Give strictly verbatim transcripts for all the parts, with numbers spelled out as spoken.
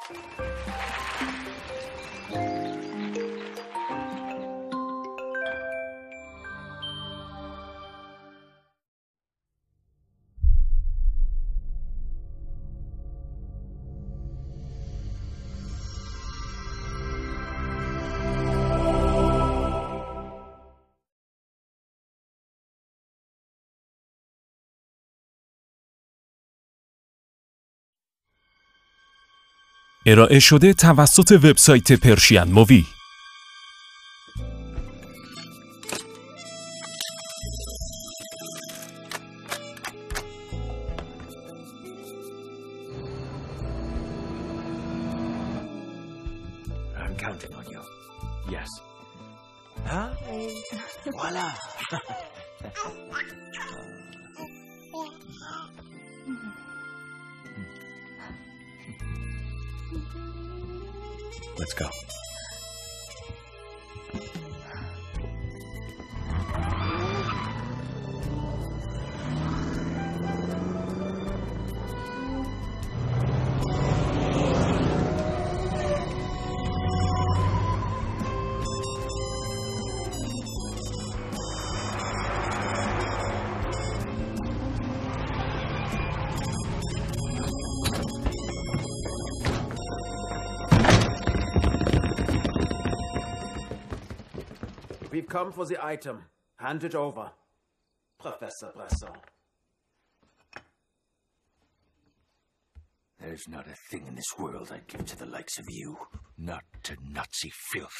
ارائه شده توسط وبسایت پرشین مووی. I'm counting on you. Yes. Hi. Voila. Let's go. We've come for the item. Hand it over, Professor Bresson. There's not a thing in this world I'd give to the likes of you. Not to Nazi filth.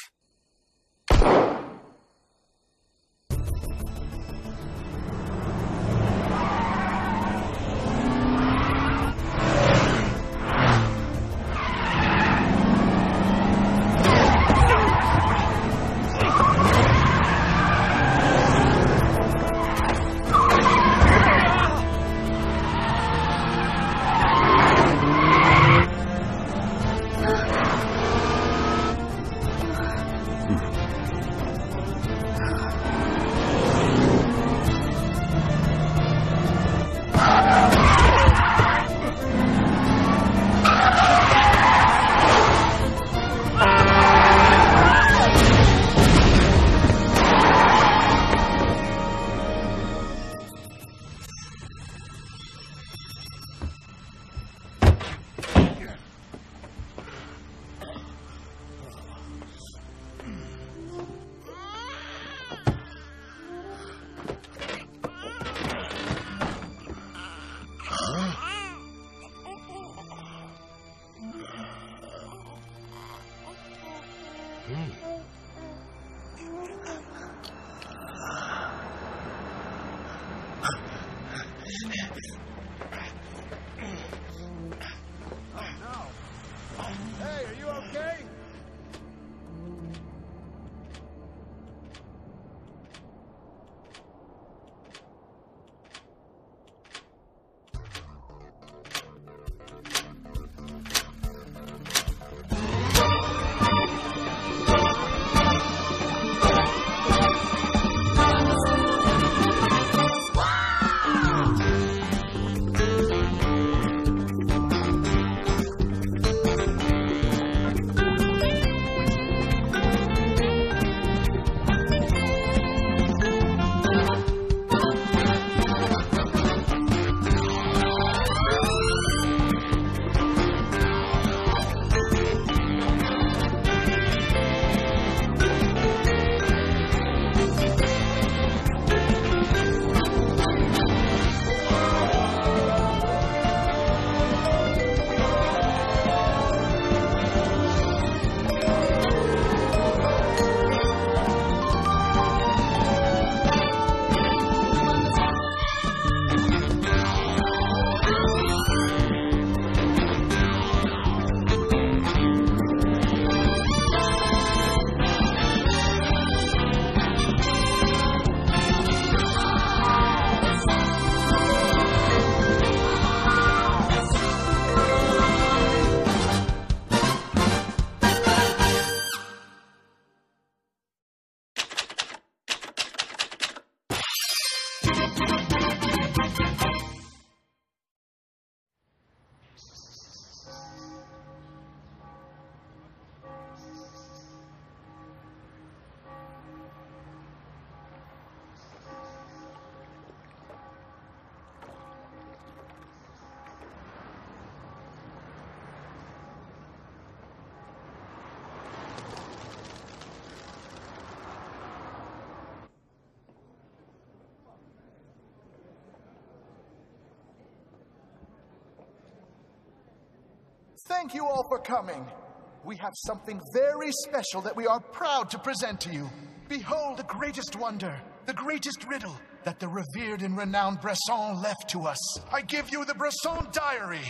Thank you all for coming. We have something very special that we are proud to present to you. Behold the greatest wonder, the greatest riddle that the revered and renowned Bresson left to us. I give you the Bresson Diary.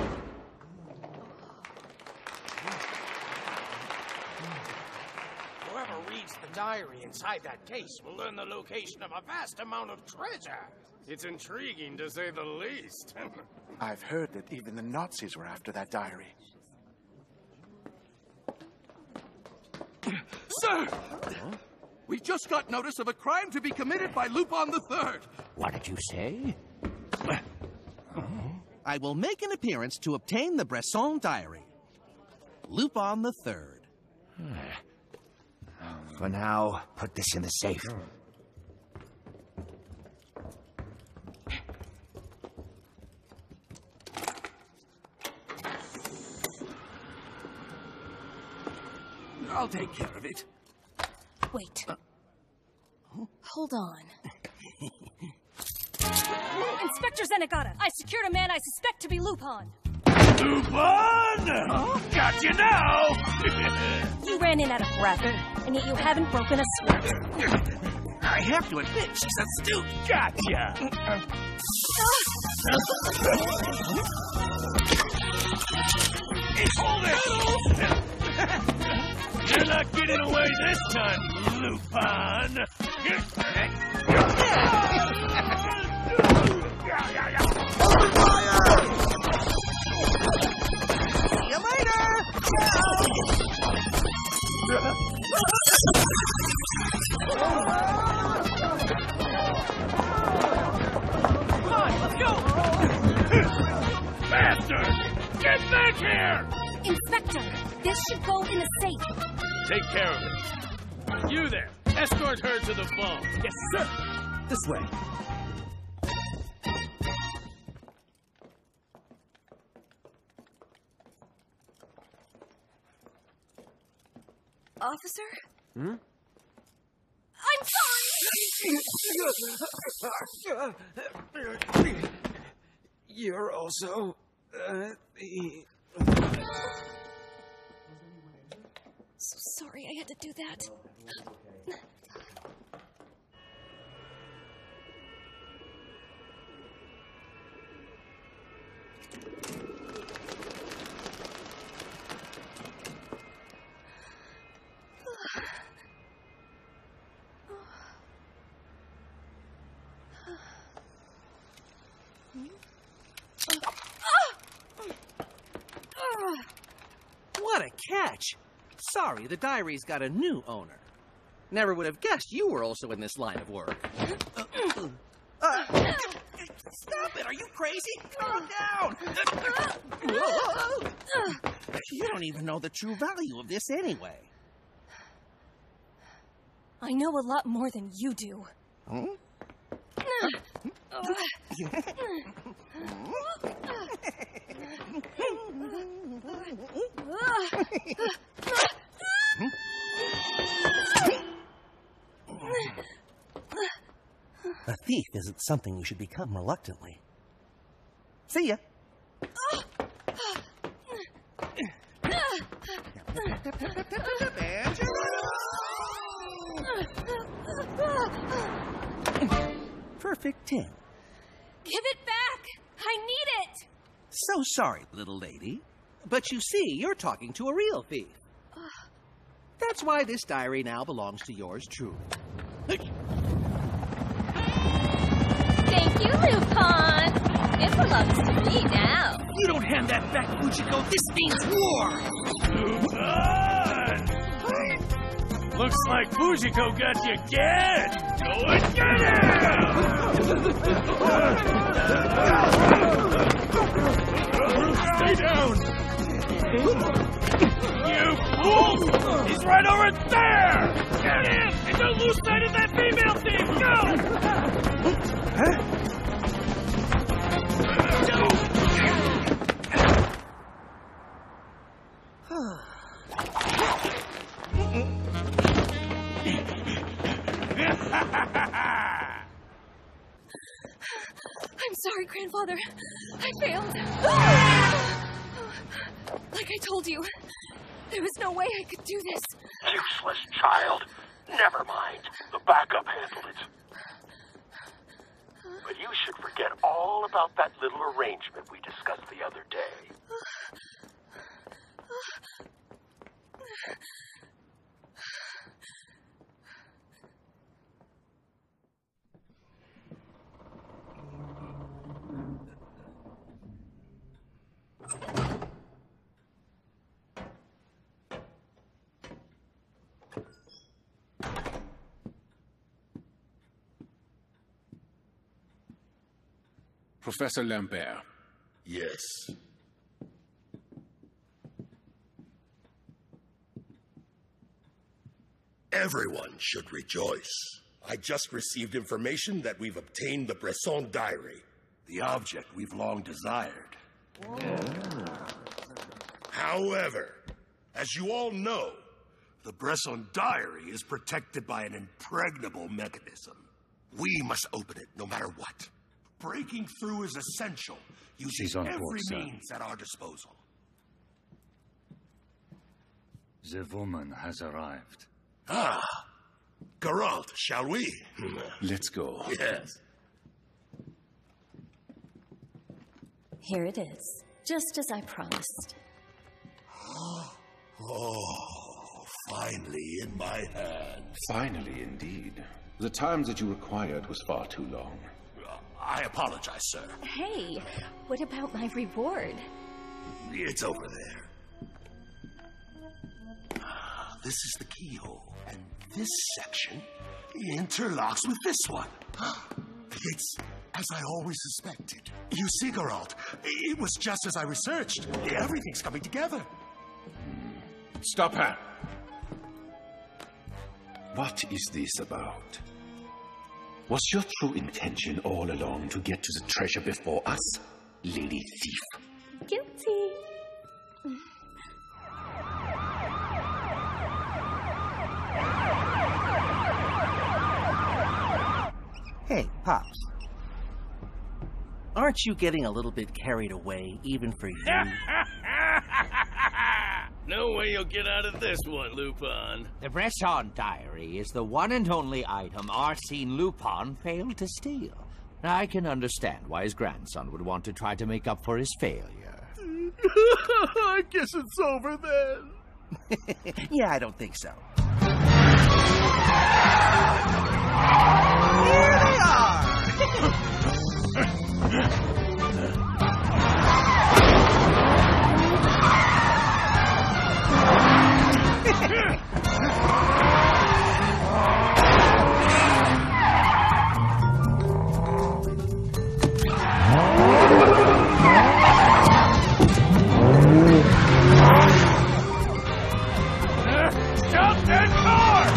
Whoever reads the diary inside that case will learn the location of a vast amount of treasure. It's intriguing, to say the least. I've heard that even the Nazis were after that diary. Sir! Huh? We just got notice of a crime to be committed by Lupin the Third. What did you say? I will make an appearance to obtain the Bresson Diary. Lupin the Third. For now, put this in the safe. I'll take care of it. Wait. Uh, Hold on. Inspector Zenigata, I secured a man I suspect to be Lupin. Lupin? Huh? Got you now! You ran in out of breath, and yet you haven't broken a sweat. I have to admit, she's astute. Gotcha! Hold it! You're not getting away this time, Lupin! See you later! Come on, let's go! Bastard! Get back here! Inspector, this should go in a safe. Take care of it. You there, escort her to the vault. Yes, sir. This way. Officer? Hmm? I'm sorry! You're also... Uh, the... So sorry I had to do that. What a catch! Sorry, the diary's got a new owner. Never would have guessed you were also in this line of work. Uh, uh, stop it! Are you crazy? Calm down! You don't even know the true value of this anyway. I know a lot more than you do. Hmm? A thief isn't something you should become reluctantly. See ya. Perfect ten. Give it back! I need it! So sorry, little lady. But you see, you're talking to a real thief. That's why this diary now belongs to yours truly. Thank you, Lupin. It belongs to me now. You don't hand that back, Fujiko. This means war. Lupin! Looks like Fujiko got you again. Go and get him! Stay down! You fool! He's right over there! Get in! And don't lose sight of that female thief! Go! Huh? I'm sorry, Grandfather. I failed. Like I told you, there was no way I could do this. Useless child. Never mind. The backup handled it. But you should forget all about that little arrangement we discussed the other day. Professor Lambert. Yes. Everyone should rejoice. I just received information that we've obtained the Bresson diary, the object we've long desired. However, as you all know, the Bresson diary is protected by an impregnable mechanism. We must open it no matter what. Breaking through is essential, using every board, means at our disposal. The woman has arrived. Ah, Geralt, shall we? Let's go. Yes. Here it is, just as I promised. Oh, finally in my hands. Finally, indeed. The time that you required was far too long. I apologize, sir. Hey, what about my reward? It's over there. This is the keyhole, and this section interlocks with this one. It's as I always suspected. You see, Geralt, it was just as I researched. Everything's coming together. Stop her! What is this about? Was your true intention all along to get to the treasure before us, Lady Thief? Guilty. Hey, Pops. Aren't you getting a little bit carried away, even for you? No way you'll get out of this one, Lupin. The Bresson diary is the one and only item Arsene Lupin failed to steal. I can understand why his grandson would want to try to make up for his failure. I guess it's over then. Yeah, I don't think so. Here they are! Stop that car!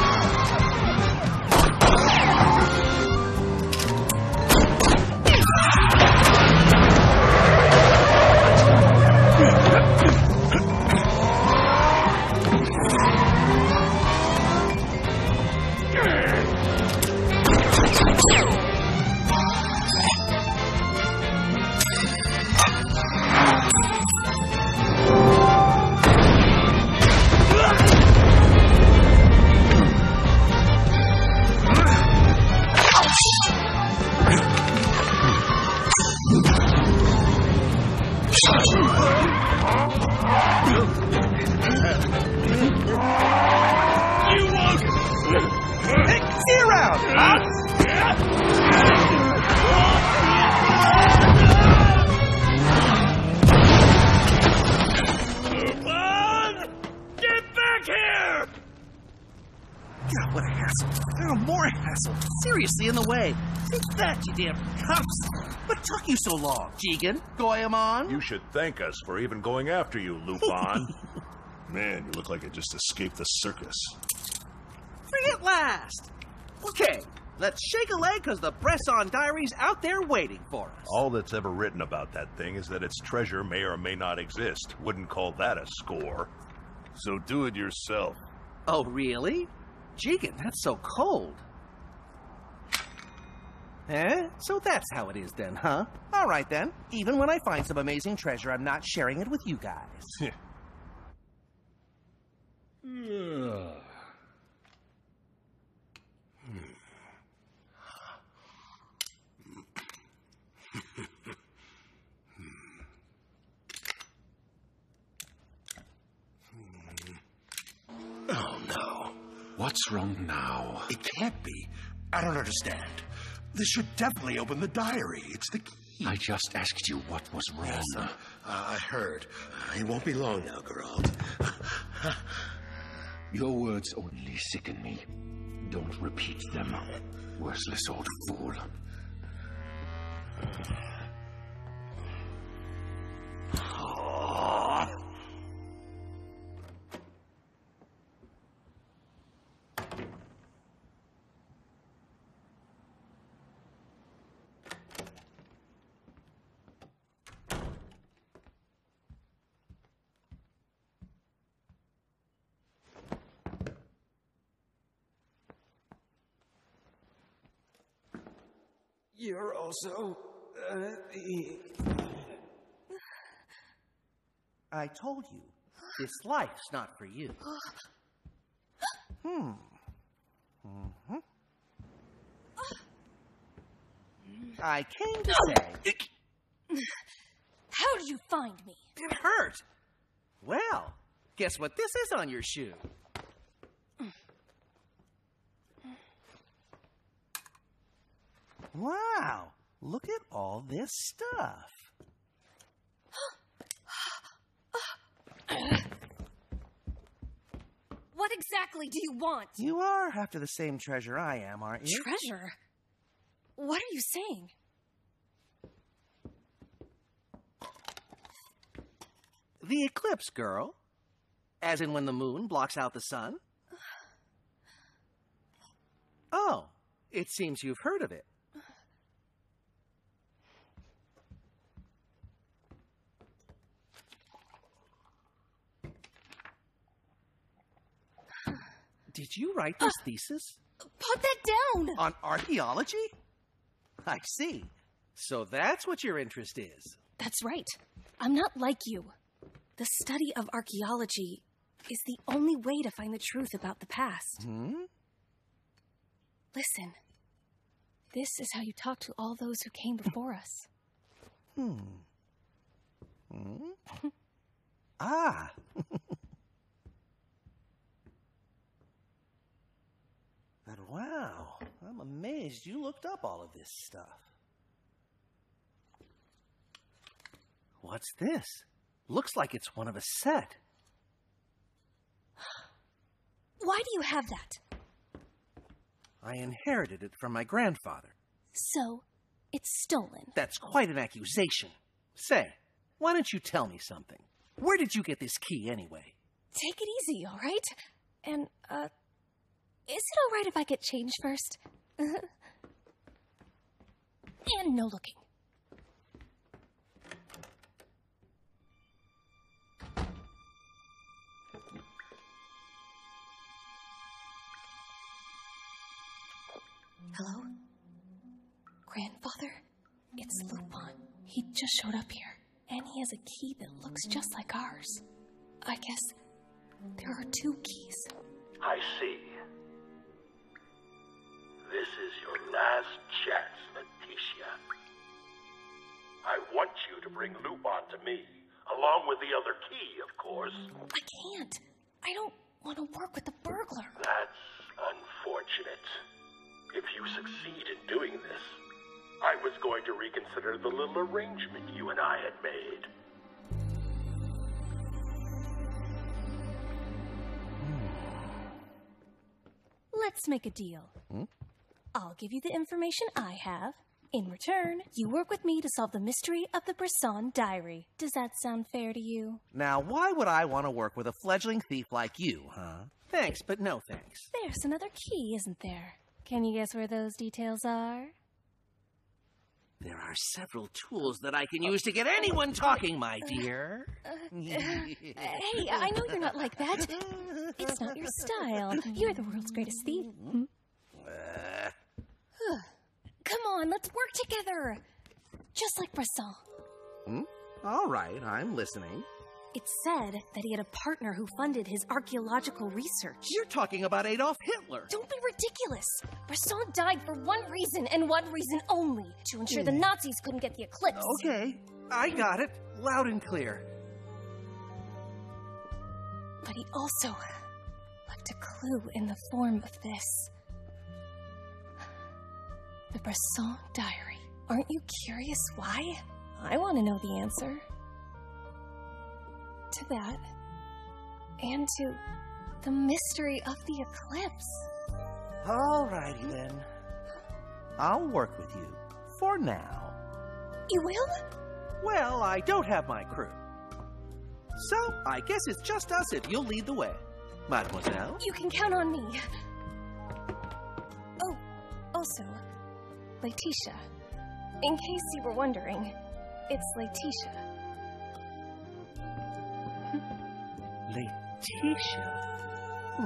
God, what a hassle. Oh, more hassle. Seriously in the way. Take that, you damn cops. What took you so long, Jigen? Goemon? You should thank us for even going after you, Lupin. Man, you look like it just escaped the circus. Free at last! Okay, let's shake a leg because the Bresson diary's out there waiting for us. All that's ever written about that thing is that its treasure may or may not exist. Wouldn't call that a score. So do it yourself. Oh, really? Jigen, that's so cold. Eh? So that's how it is then, huh? All right then. Even when I find some amazing treasure, I'm not sharing it with you guys. Oh, no. What's wrong now? It can't be. I don't understand. This should definitely open the diary. It's the key. I just asked you what was wrong. Yes, uh, I heard. Uh, it won't be long now, Geralt. Your words only sicken me. Don't repeat them. Worthless old fool. You're also uh, the... I told you, this life's not for you. Hmm. Mm-hmm. I came to say... How did you find me? It hurt. Well, guess what this is on your shoe? Wow, look at all this stuff. What exactly do you want? You are after the same treasure I am, aren't you? Treasure? What are you saying? The eclipse, girl. As in when the moon blocks out the sun. Oh, it seems you've heard of it. Did you write this uh, thesis? Put that down! On archaeology? I see. So that's what your interest is. That's right. I'm not like you. The study of archaeology is the only way to find the truth about the past. Hmm? Listen. This is how you talk to all those who came before us. Hmm. Hmm? Ah! But wow, I'm amazed you looked up all of this stuff. What's this? Looks like it's one of a set. Why do you have that? I inherited it from my grandfather. So, it's stolen. That's quite an accusation. Say, why don't you tell me something? Where did you get this key anyway? Take it easy, all right? And, uh... is it all right if I get changed first? And no looking. Hello? Grandfather? It's Lupin. He just showed up here, and he has a key that looks just like ours. I guess there are two keys. I see. This is your last chance, Letitia. I want you to bring Lupin to me, along with the other key, of course. I can't. I don't want to work with the burglar. That's unfortunate. If you succeed in doing this, I was going to reconsider the little arrangement you and I had made. Let's make a deal. Hmm? I'll give you the information I have. In return, you work with me to solve the mystery of the Bresson diary. Does that sound fair to you? Now, why would I want to work with a fledgling thief like you, huh? Thanks, but no thanks. There's another key, isn't there? Can you guess where those details are? There are several tools that I can use to get anyone talking, my dear. Uh, uh, hey, I know you're not like that. It's not your style. You're the world's greatest thief. Hmm? Uh. Come on, let's work together. Just like Bresson. Hmm? All right, I'm listening. It said that he had a partner who funded his archaeological research. You're talking about Adolf Hitler. Don't be ridiculous. Bresson died for one reason and one reason only. To ensure the Nazis couldn't get the eclipse. Okay, I got it. Loud and clear. But he also left a clue in the form of this. The Bresson Diary. Aren't you curious why? I want to know the answer. To that. And to the mystery of the eclipse. Alrighty then. I'll work with you. For now. You will? Well, I don't have my crew. So, I guess it's just us if you'll lead the way. Mademoiselle? You can count on me. Oh, also, Laetitia. In case you were wondering, it's Laetitia. Laetitia? Hmm.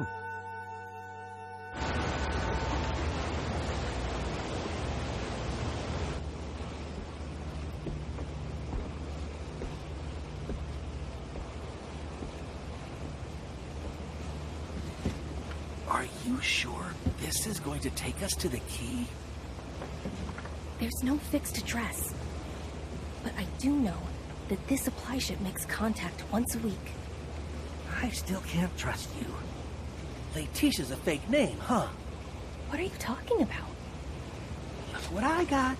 Are you sure this is going to take us to the key? There's no fixed address. But I do know that this supply ship makes contact once a week. I still can't trust you. Laetitia's a fake name, huh? What are you talking about? Look what I got.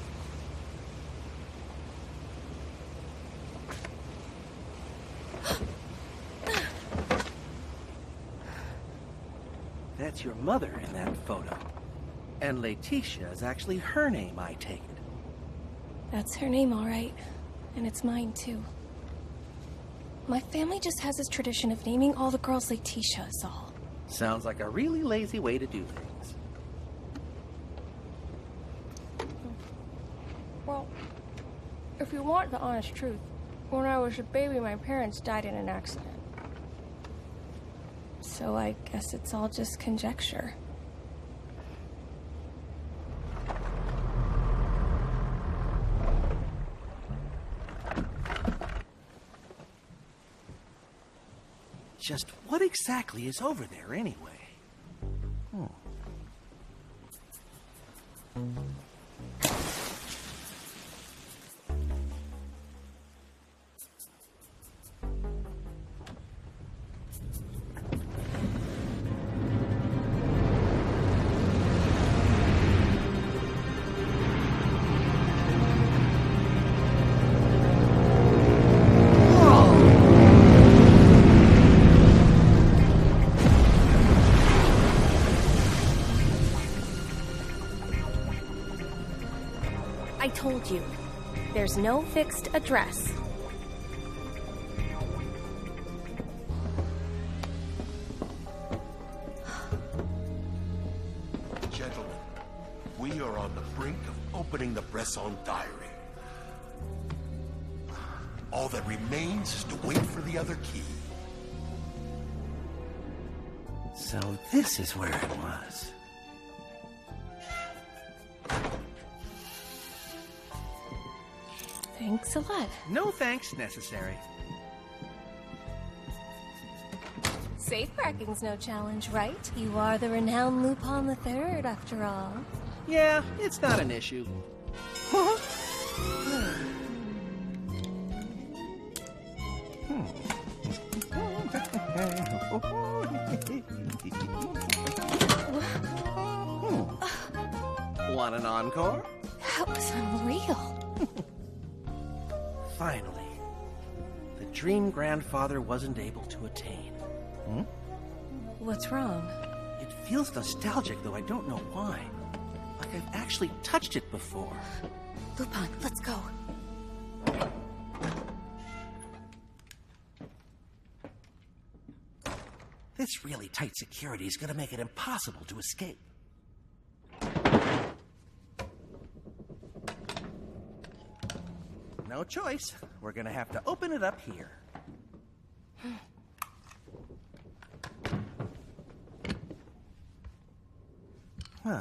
That's your mother in that photo. And Laetitia is actually her name, I take it. That's her name, all right. And it's mine, too. My family just has this tradition of naming all the girls Laetitia is all. Sounds like a really lazy way to do things. Well, if you want the honest truth, when I was a baby, my parents died in an accident. So I guess it's all just conjecture. Just what exactly is over there, anyway? Hmm. I told you, there's no fixed address. Gentlemen, we are on the brink of opening the Bresson Diary. All that remains is to wait for the other key. So this is where it was. Thanks a lot. No thanks necessary. Safecracking's no challenge, right? You are the renowned Lupin the Third, after all. Yeah, it's not an issue. Want an encore? That was unreal. Finally, the dream grandfather wasn't able to attain. Hmm? What's wrong? It feels nostalgic, though I don't know why. Like I've actually touched it before. Lupin, let's go. This really tight security is gonna make it impossible to escape. No choice. We're gonna have to open it up here. Huh.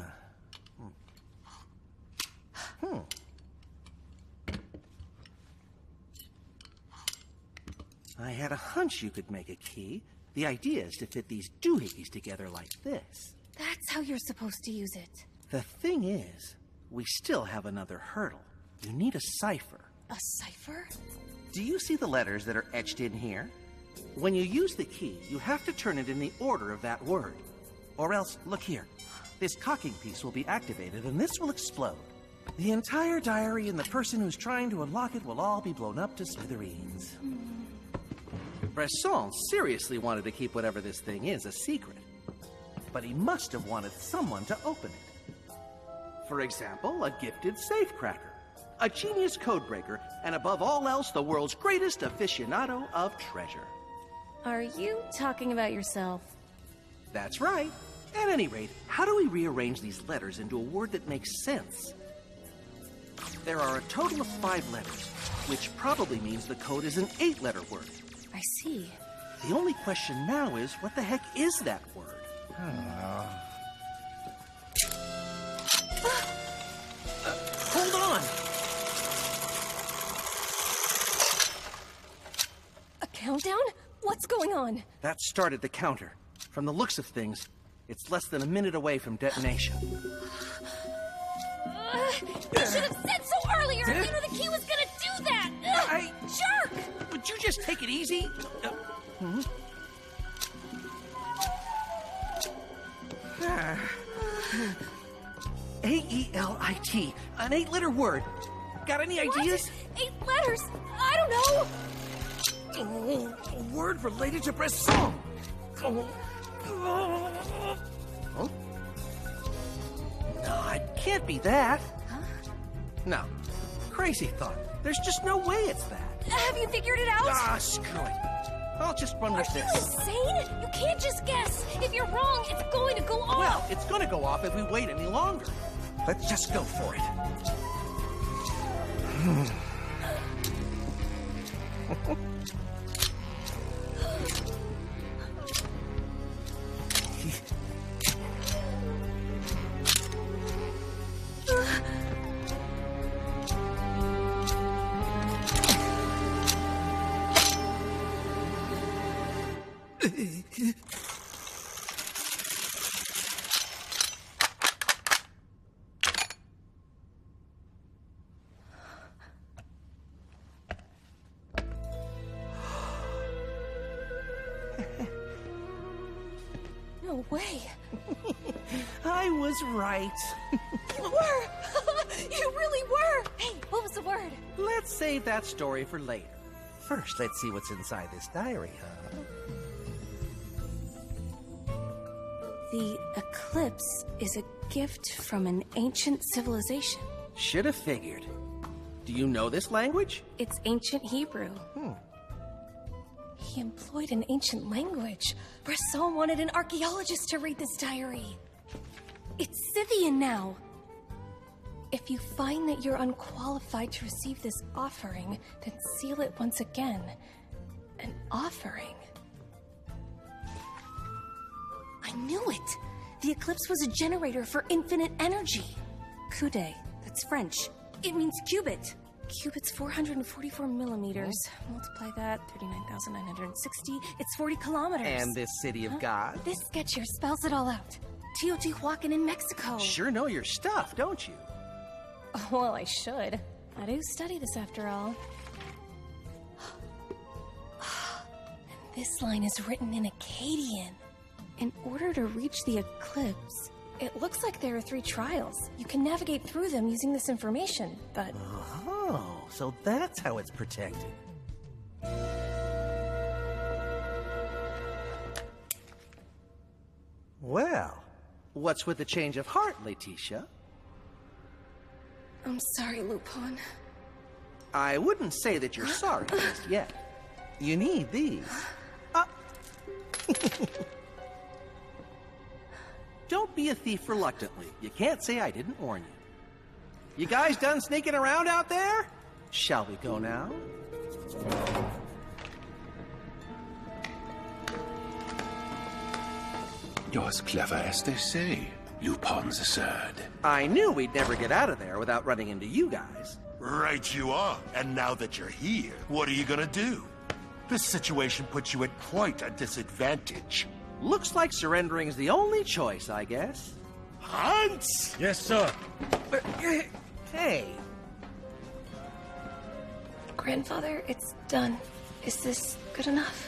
Hmm. Hmm. I had a hunch you could make a key. The idea is to fit these doohickeys together like this. That's how you're supposed to use it. The thing is, we still have another hurdle. You need a cipher. A cipher? Do you see the letters that are etched in here? When you use the key, you have to turn it in the order of that word. Or else, look here. This cocking piece will be activated and this will explode. The entire diary and the person who's trying to unlock it will all be blown up to smithereens. Bresson seriously wanted to keep whatever this thing is a secret. But he must have wanted someone to open it. For example, a gifted safecracker, a genius codebreaker, and above all else, the world's greatest aficionado of treasure. Are you talking about yourself? That's right. At any rate, how do we rearrange these letters into a word that makes sense? There are a total of five letters, which probably means the code is an eight-letter word. I see. The only question now is, what the heck is that word? Uh, hold on! A countdown? What's going on? That started the counter. From the looks of things, it's less than a minute away from detonation. Uh, you should have said so earlier! You knew the key was gonna do that! Ugh, I... Jerk! Would you just take it easy? Uh, hmm? A E L I T, an eight-letter word. Got any ideas? What? Eight letters? I don't know! Oh, a word related to Bresson. Oh. Oh. No, it can't be that. Huh? No. Crazy thought. There's just no way it's that. Have you figured it out? Ah, screw it. I'll just run with Are this. Are you insane? You can't just guess. If you're wrong, it's going to go off. Well, it's going to go off if we wait any longer. Let's just go for it. No way. I was right. You were! You really were! Hey, what was the word? Let's save that story for later. First, let's see what's inside this diary, huh? The eclipse is a gift from an ancient civilization. Should have figured. Do you know this language? It's ancient Hebrew. Hmm. He employed an ancient language. Bresson wanted an archaeologist to read this diary. It's Scythian now. If you find that you're unqualified to receive this offering, then seal it once again. An offering. I knew it! The eclipse was a generator for infinite energy. Coude, that's French. It means cubit. Cubit's four hundred forty-four millimeters. Multiply that, thirty-nine thousand nine hundred sixty. It's forty kilometers. And this city of huh? God? This sketch here spells it all out. Teotihuacan in Mexico. Sure know your stuff, don't you? Well, I should. I do study this after all. And this line is written in Akkadian. In order to reach the eclipse, it looks like there are three trials. You can navigate through them using this information, but... Oh, so that's how it's protected. Well, what's with the change of heart, Laetitia? I'm sorry, Lupin. I wouldn't say that you're sorry just yet. You need these. Uh... Don't be a thief reluctantly. You can't say I didn't warn you. You guys done sneaking around out there? Shall we go now? You're as clever as they say, Lupin the Third. I knew we'd never get out of there without running into you guys. Right you are. And now that you're here, what are you gonna do? This situation puts you at quite a disadvantage. Looks like surrendering is the only choice, I guess. Hans? Yes, sir. But, hey. Grandfather, it's done. Is this good enough?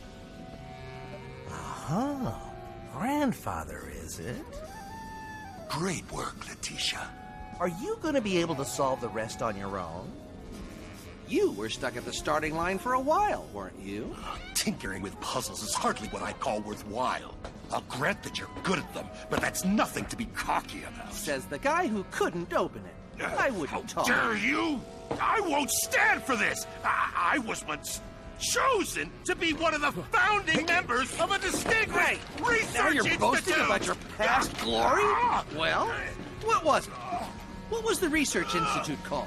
Uh-huh. Grandfather, is it? Great work, Letitia. Are you gonna be able to solve the rest on your own? You were stuck at the starting line for a while, weren't you? Tinkering with puzzles is hardly what I'd call worthwhile. I'll grant that you're good at them, but that's nothing to be cocky about. Says the guy who couldn't open it. I wouldn't talk. How dare you? I won't stand for this! I, I was once chosen to be one of the founding members of a distinguished research Now you're institute! boasting about your past glory? Well, what was it? What was the research institute called?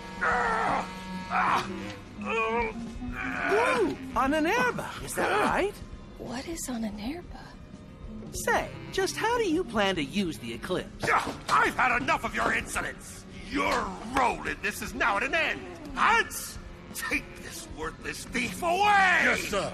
Ooh, Ahnenerbe, is that right? What is Ahnenerbe? Say, just how do you plan to use the eclipse? I've had enough of your insolence! Your role in this is now at an end! Hans! Take this worthless thief away! Yes, sir.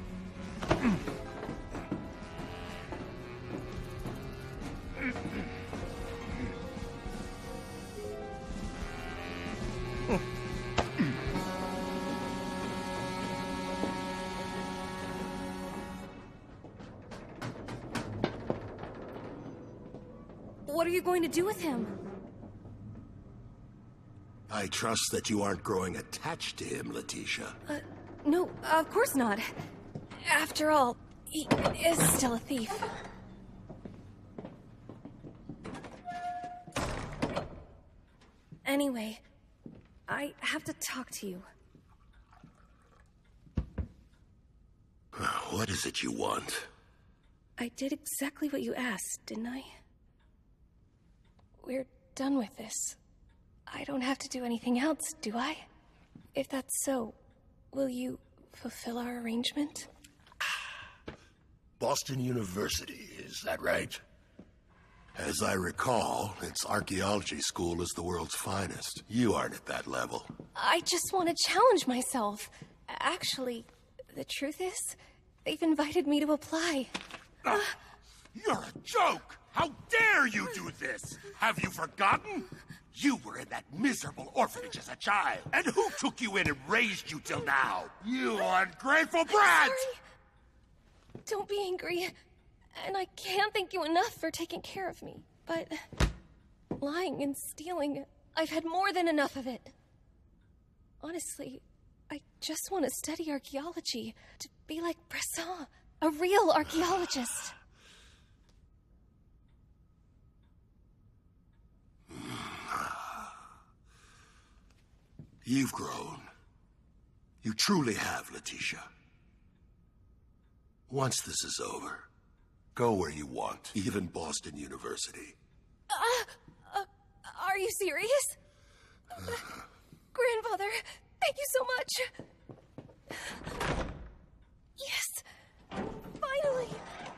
What are you going to do with him? I trust that you aren't growing attached to him, Letitia. Uh, no, of course not. After all, he is still a thief. Anyway, I have to talk to you. What is it you want? I did exactly what you asked, didn't I? We're done with this. I don't have to do anything else, do I? If that's so, will you fulfill our arrangement? Boston University, is that right? As I recall, its archaeology school is the world's finest. You aren't at that level. I just want to challenge myself. Actually, the truth is, they've invited me to apply. Uh, you're a joke! How dare you do this? Have you forgotten? You were in that miserable orphanage as a child. And who took you in and raised you till now? You ungrateful brat! Sorry. Don't be angry. And I can't thank you enough for taking care of me. But lying and stealing, I've had more than enough of it. Honestly, I just want to study archaeology, to be like Bresson, a real archaeologist. You've grown. You truly have, Letitia. Once this is over, go where you want, even Boston University. Uh, uh, are you serious? Uh, Grandfather, thank you so much. Yes, finally.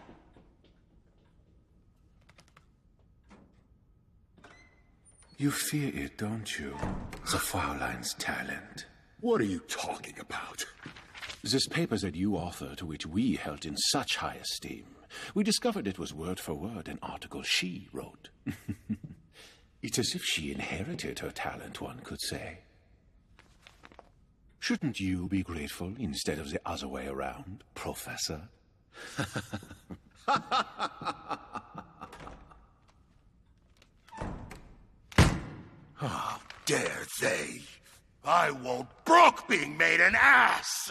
You fear it, don't you? The Fräulein's talent. What are you talking about? This paper that you author, to which we held in such high esteem. We discovered it was word for word an article she wrote. It's as if she inherited her talent, one could say. Shouldn't you be grateful instead of the other way around, Professor? How dare they? I won't brook being made an ass!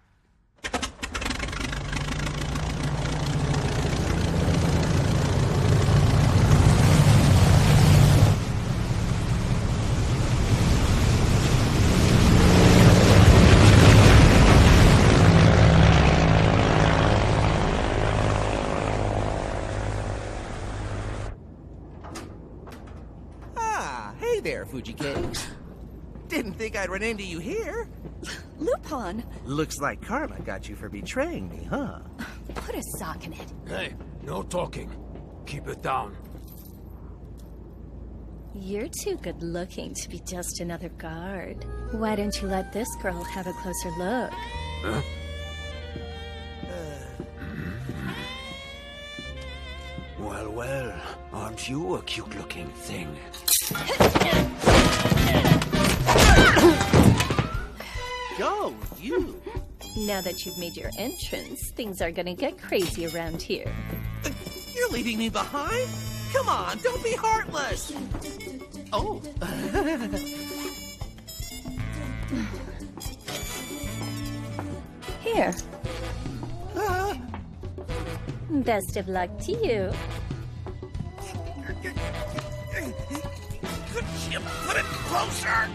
Hey there, Fuji Cakes. Didn't think I'd run into you here. Lupin! Looks like Carla got you for betraying me, huh? Put a sock in it. Hey, no talking. Keep it down. You're too good looking to be just another guard. Why don't you let this girl have a closer look? Huh? Well, well, aren't you a cute-looking thing? Go, you! Now that you've made your entrance, things are gonna get crazy around here. You're leaving me behind? Come on, don't be heartless! Oh. Here. Best of luck to you. Could you put it closer?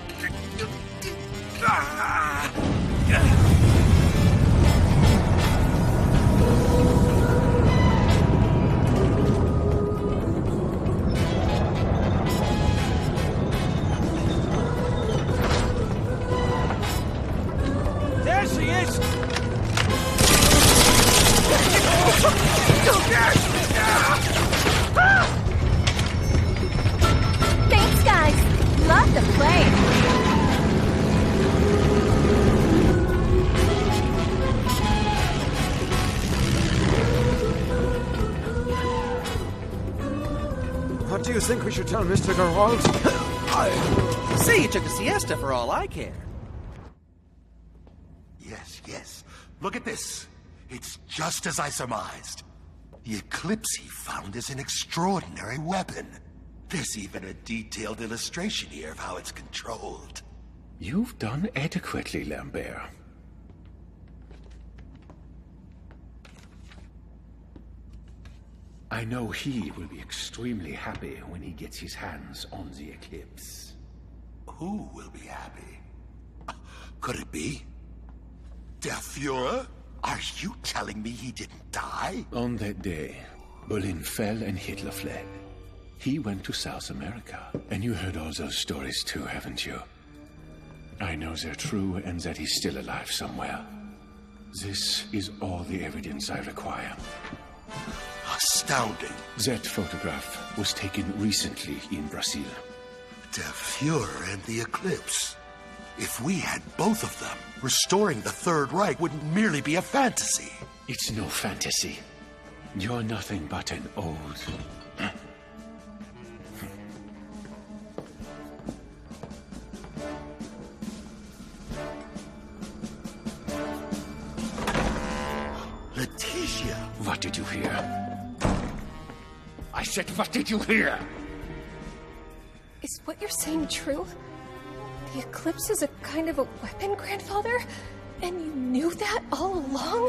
There she is! Thanks, guys. Love the play. What do you think we should tell Mister Geralt? Say you took a siesta for all I care. Yes, yes. Look at this. It's just as I surmised. The Eclipse he found is an extraordinary weapon. There's even a detailed illustration here of how it's controlled. You've done adequately, Lambert. I know he will be extremely happy when he gets his hands on the Eclipse. Who will be happy? Could it be Der Fuhrer? Are you telling me he didn't die? On that day, Berlin fell and Hitler fled. He went to South America, and you heard all those stories too, haven't you? I know they're true and that he's still alive somewhere. This is all the evidence I require. Astounding. That photograph was taken recently in Brazil. Der Fuhrer and the Eclipse. If we had both of them, restoring the Third Reich wouldn't merely be a fantasy. It's no fantasy. You're nothing but an old... Letitia! What did you hear? I said, what did you hear? Is what you're saying true? The Eclipse is a kind of a weapon, Grandfather? And you knew that all along?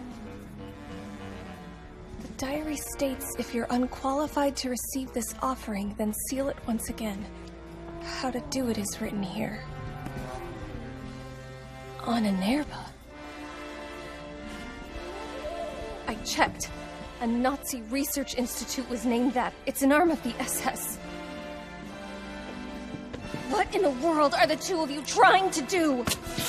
The diary states if you're unqualified to receive this offering, then seal it once again. How to do it is written here. On Anerba. I checked. A Nazi research institute was named that. It's an arm of the S S. What in the world are the two of you trying to do?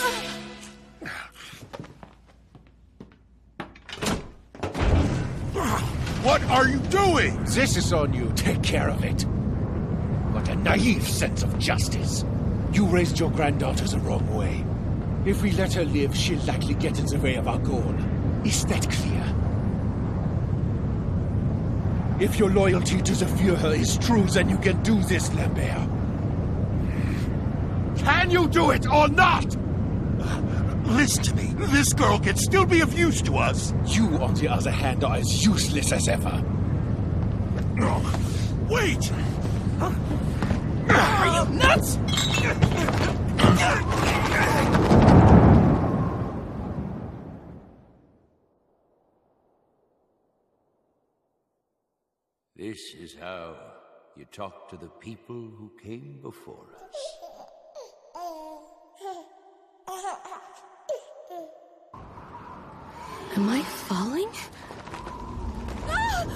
What are you doing? This is on you. Take care of it. What a naive sense of justice. You raised your granddaughter the wrong way. If we let her live, she'll likely get in the way of our goal. Is that clear? If your loyalty to the Führer is true, then you can do this, Lambert. Can you do it or not? Listen to me. This girl can still be of use to us. You, on the other hand, are as useless as ever. Wait! Are you nuts? This is how you talk to the people who came before us. Am I falling? Ah!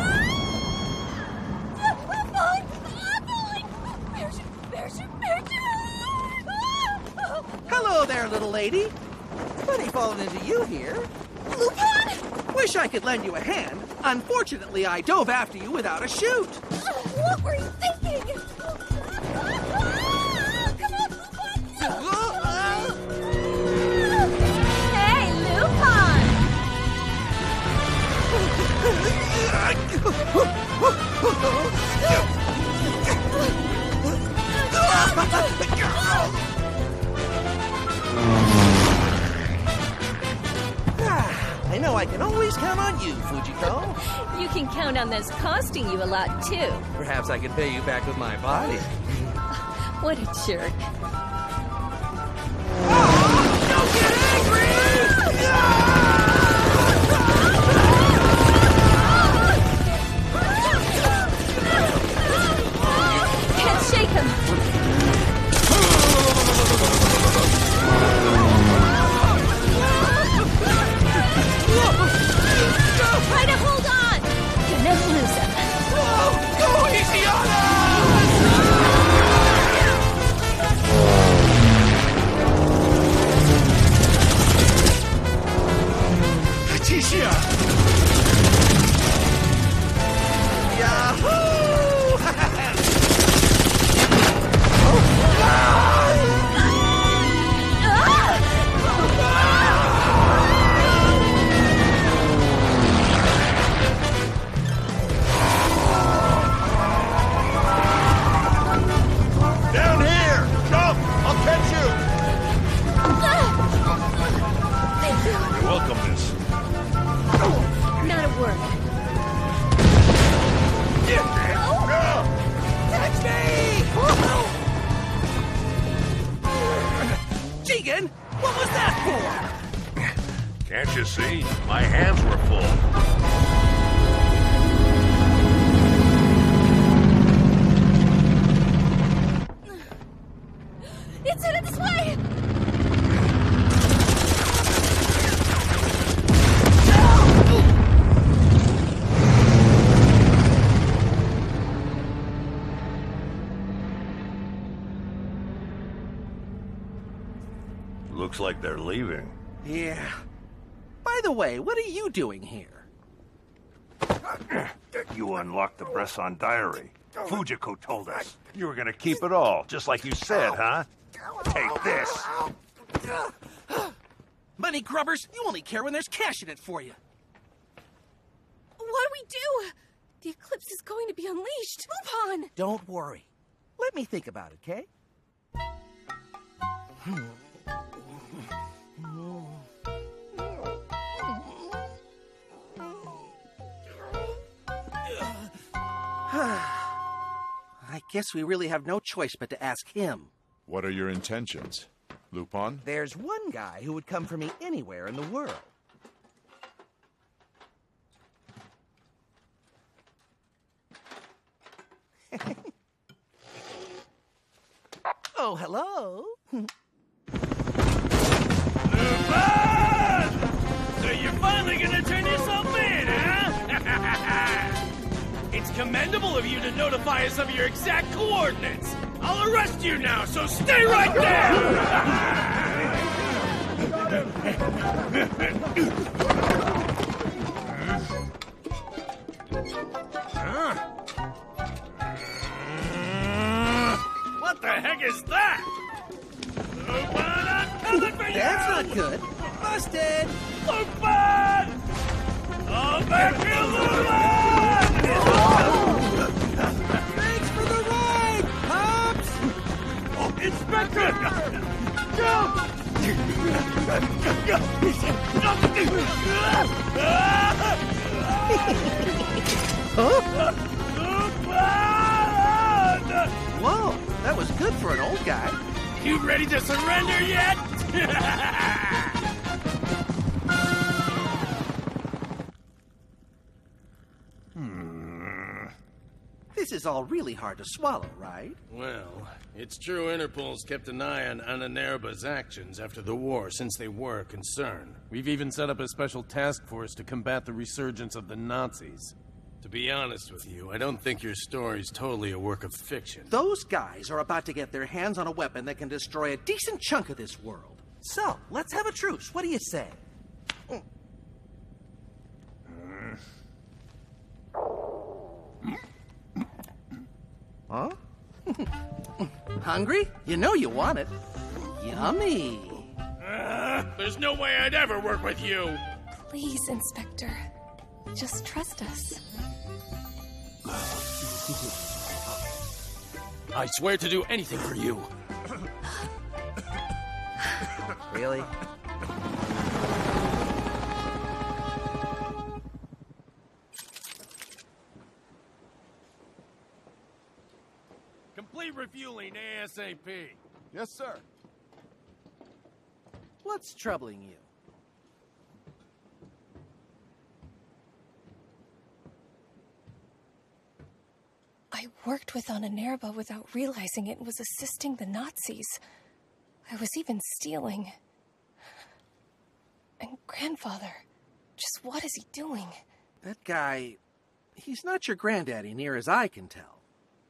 Ah! I'm falling! I'm falling! Where's your, where's your, where's your... Ah! Hello there, little lady. Funny falling into you here. Lupin! Wish I could lend you a hand. Unfortunately, I dove after you without a chute. What were you thinking? Come on, Lupin! Hey, Lupin! I know I can always count on you, Fujiko. You can count on this costing you a lot, too. Perhaps I can pay you back with my body. What a jerk. Don't get angry! Can't shake him. Try to hold on! Gonna lose him. Whoa! Go easy on us! Leticia! Yahoo! Down here! Jump! I'll catch you! Thank you. You're welcome, miss. Not at work. Catch me! Jigen, what was that for? Can't you see? My hands were full. It's headed this way! Looks like they're leaving. Yeah. By the way, what are you doing here? You unlocked the Bresson diary. Fujiko told us. You were gonna keep it all, just like you said, huh? Take this. Money grubbers, you only care when there's cash in it for you. What do we do? The eclipse is going to be unleashed. Lupin! Don't worry. Let me think about it, okay? I guess we really have no choice but to ask him. What are your intentions, Lupin? There's one guy who would come for me anywhere in the world. Oh, hello. So you're finally gonna turn yourself in, huh? It's commendable of you to notify us of your exact coordinates. I'll arrest you now, so stay right there! What the heck is that? Lupin, I'm coming for you! That's not good. Busted! Lupin! I'll back you, Lupin! Thanks for the ride, Pops! Oh, Inspector! Jump! Huh? Lupin! Whoa, that was good for an old guy. You ready to surrender yet? Hmm. This is all really hard to swallow, right? Well, it's true Interpol's kept an eye on Ananerba's actions after the war since they were a concern. We've even set up a special task force to combat the resurgence of the Nazis. To be honest with you, I don't think your story's totally a work of fiction. Those guys are about to get their hands on a weapon that can destroy a decent chunk of this world. So, let's have a truce. What do you say? Huh? Hungry? You know you want it. Yummy. Uh, there's no way I'd ever work with you. Please, Inspector. Just trust us. I swear to do anything for you. Really? Complete refueling ASAP. Yes, sir. What's troubling you? I worked with Ananerba without realizing it and was assisting the Nazis. I was even stealing. And grandfather, just what is he doing? That guy, he's not your granddaddy near as I can tell.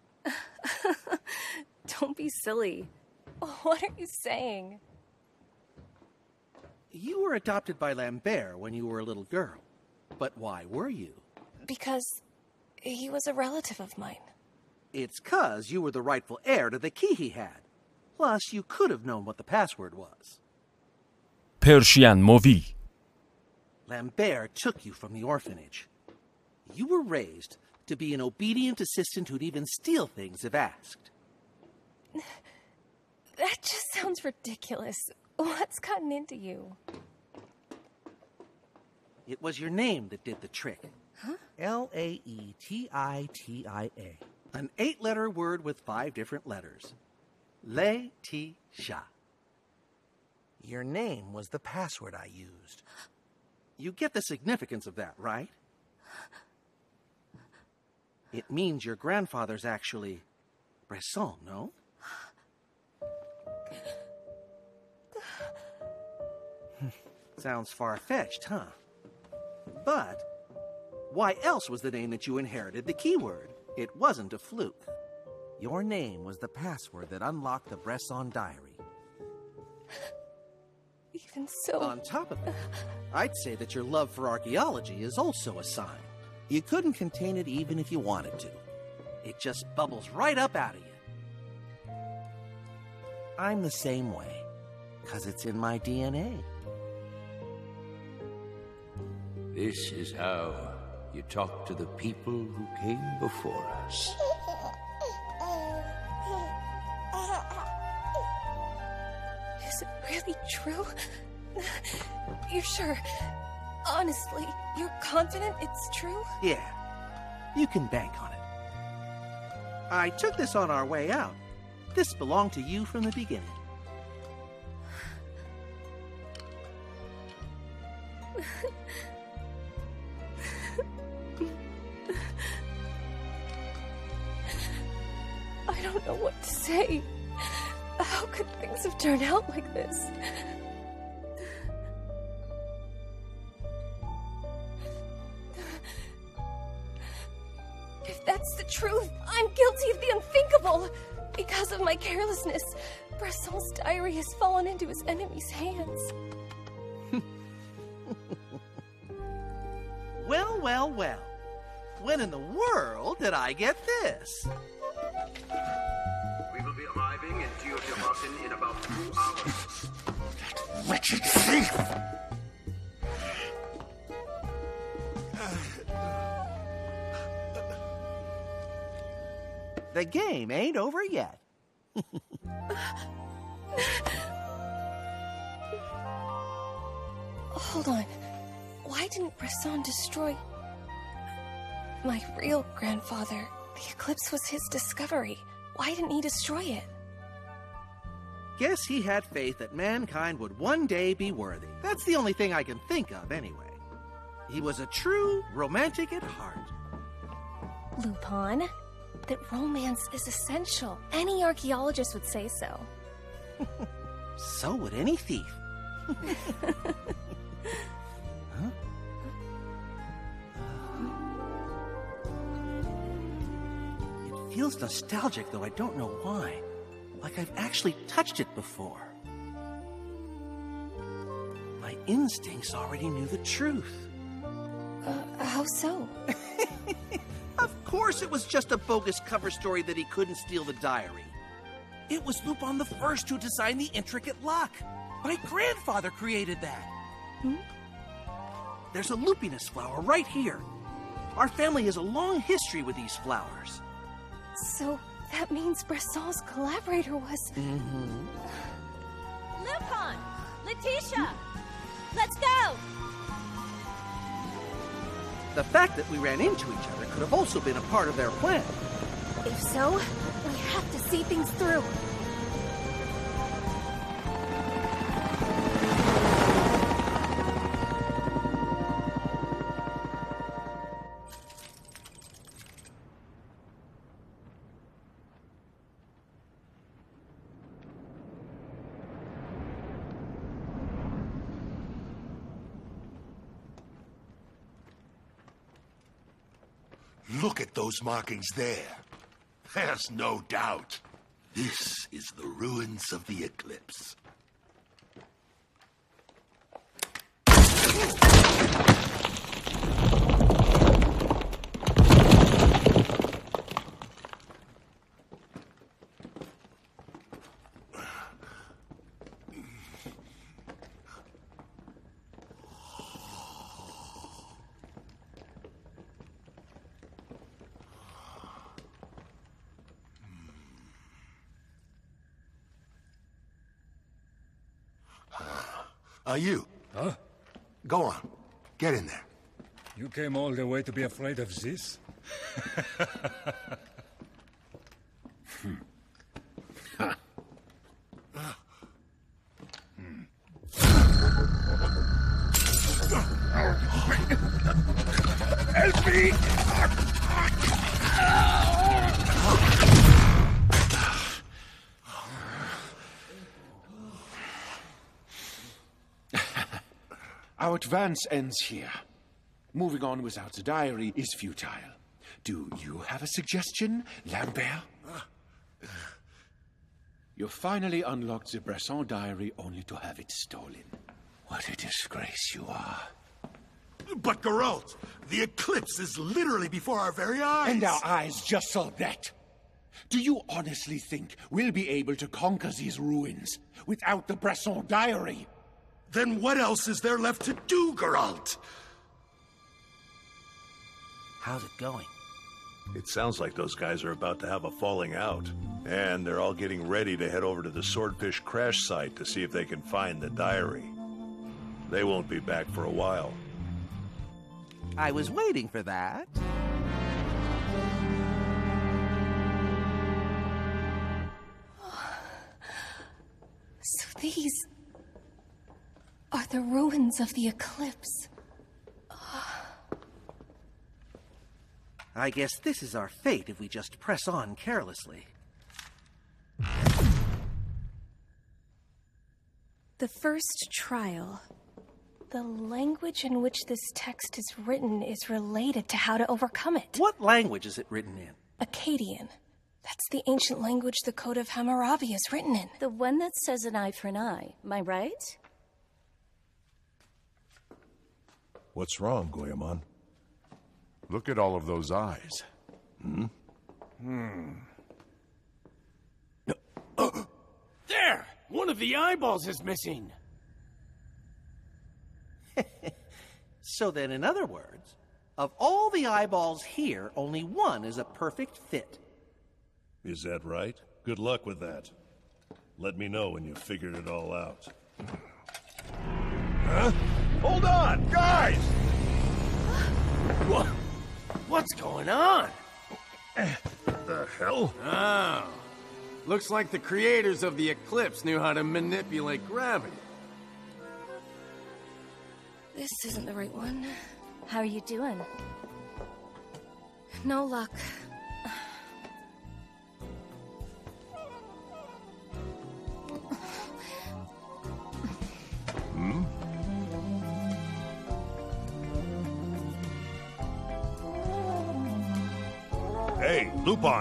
Don't be silly. What are you saying? You were adopted by Lambert when you were a little girl. But why were you? Because he was a relative of mine. It's 'cause you were the rightful heir to the key he had. Plus, you could have known what the password was. Persian Movie. Lambert took you from the orphanage. You were raised to be an obedient assistant who'd even steal things if asked. That just sounds ridiculous. What's gotten into you? It was your name that did the trick. Huh? L A E T I T I A. An eight-letter word with five different letters. Laetitia. Your name was the password I used. You get the significance of that, right? It means your grandfather's actually Bresson, no? Sounds far-fetched, huh? But why else was the name that you inherited the keyword? It wasn't a fluke. Your name was the password that unlocked the Bresson diary. Even so... On top of it, I'd say that your love for archaeology is also a sign. You couldn't contain it even if you wanted to. It just bubbles right up out of you. I'm the same way, 'cause it's in my D N A. This is how you talk to the people who came before us. Is it really true? You're sure? Honestly, you're confident it's true? Yeah, you can bank on it. I took this on our way out. This belonged to you from the beginning. I don't know what to say. How could things have turned out like this? If that's the truth, I'm guilty of the unthinkable. Because of my carelessness, Bresson's diary has fallen into his enemy's hands. Well, well, well. When in the world did I get this? We will be arriving in Teotihuacan in about two hours. That wretched thief! The game ain't over yet. Hold on. Why didn't Bresson destroy... my real grandfather? The eclipse was his discovery. Why didn't he destroy it? Guess he had faith that mankind would one day be worthy. That's the only thing I can think of, anyway. He was a true romantic at heart. Lupin, that romance is essential. Any archaeologist would say so. So would any thief. Huh? It feels nostalgic, though I don't know why. Like I've actually touched it before. My instincts already knew the truth. Uh, how so? Of course it was just a bogus cover story that he couldn't steal the diary. It was Lupin the First who designed the intricate lock. My grandfather created that. Hmm? There's a lupinus flower right here. Our family has a long history with these flowers. So that means Bresson's collaborator was... Mm-hmm. Lupin! Letitia! Let's go! The fact that we ran into each other could have also been a part of their plan. If so, we have to see things through. Look at those markings there. There's no doubt. This is the ruins of the Eclipse. Are you? Huh? Go on. Get in there. You came all the way to be afraid of this? Hmm. Ha. Help me! Our advance ends here. Moving on without the diary is futile. Do you have a suggestion, Lambert? You finally unlocked the Bresson diary only to have it stolen. What a disgrace you are. But Geralt, the eclipse is literally before our very eyes. And our eyes just saw that. Do you honestly think we'll be able to conquer these ruins without the Bresson diary? Then what else is there left to do, Geralt? How's it going? It sounds like those guys are about to have a falling out. And they're all getting ready to head over to the Swordfish crash site to see if they can find the diary. They won't be back for a while. I was waiting for that. So these are the ruins of the Eclipse. I guess this is our fate if we just press on carelessly. The first trial. The language in which this text is written is related to how to overcome it. What language is it written in? Akkadian. That's the ancient language the Code of Hammurabi is written in. The one that says an eye for an eye, am I right? What's wrong, Goemon? Look at all of those eyes. Hmm? Hmm. There! One of the eyeballs is missing! So then, in other words, of all the eyeballs here, only one is a perfect fit. Is that right? Good luck with that. Let me know when you've figured it all out. Huh? Hold on, guys! What? What's going on? The hell? Oh. Looks like the creators of the Eclipse knew how to manipulate gravity. This isn't the right one. How are you doing? No luck. Hmm? Hey, Lupin!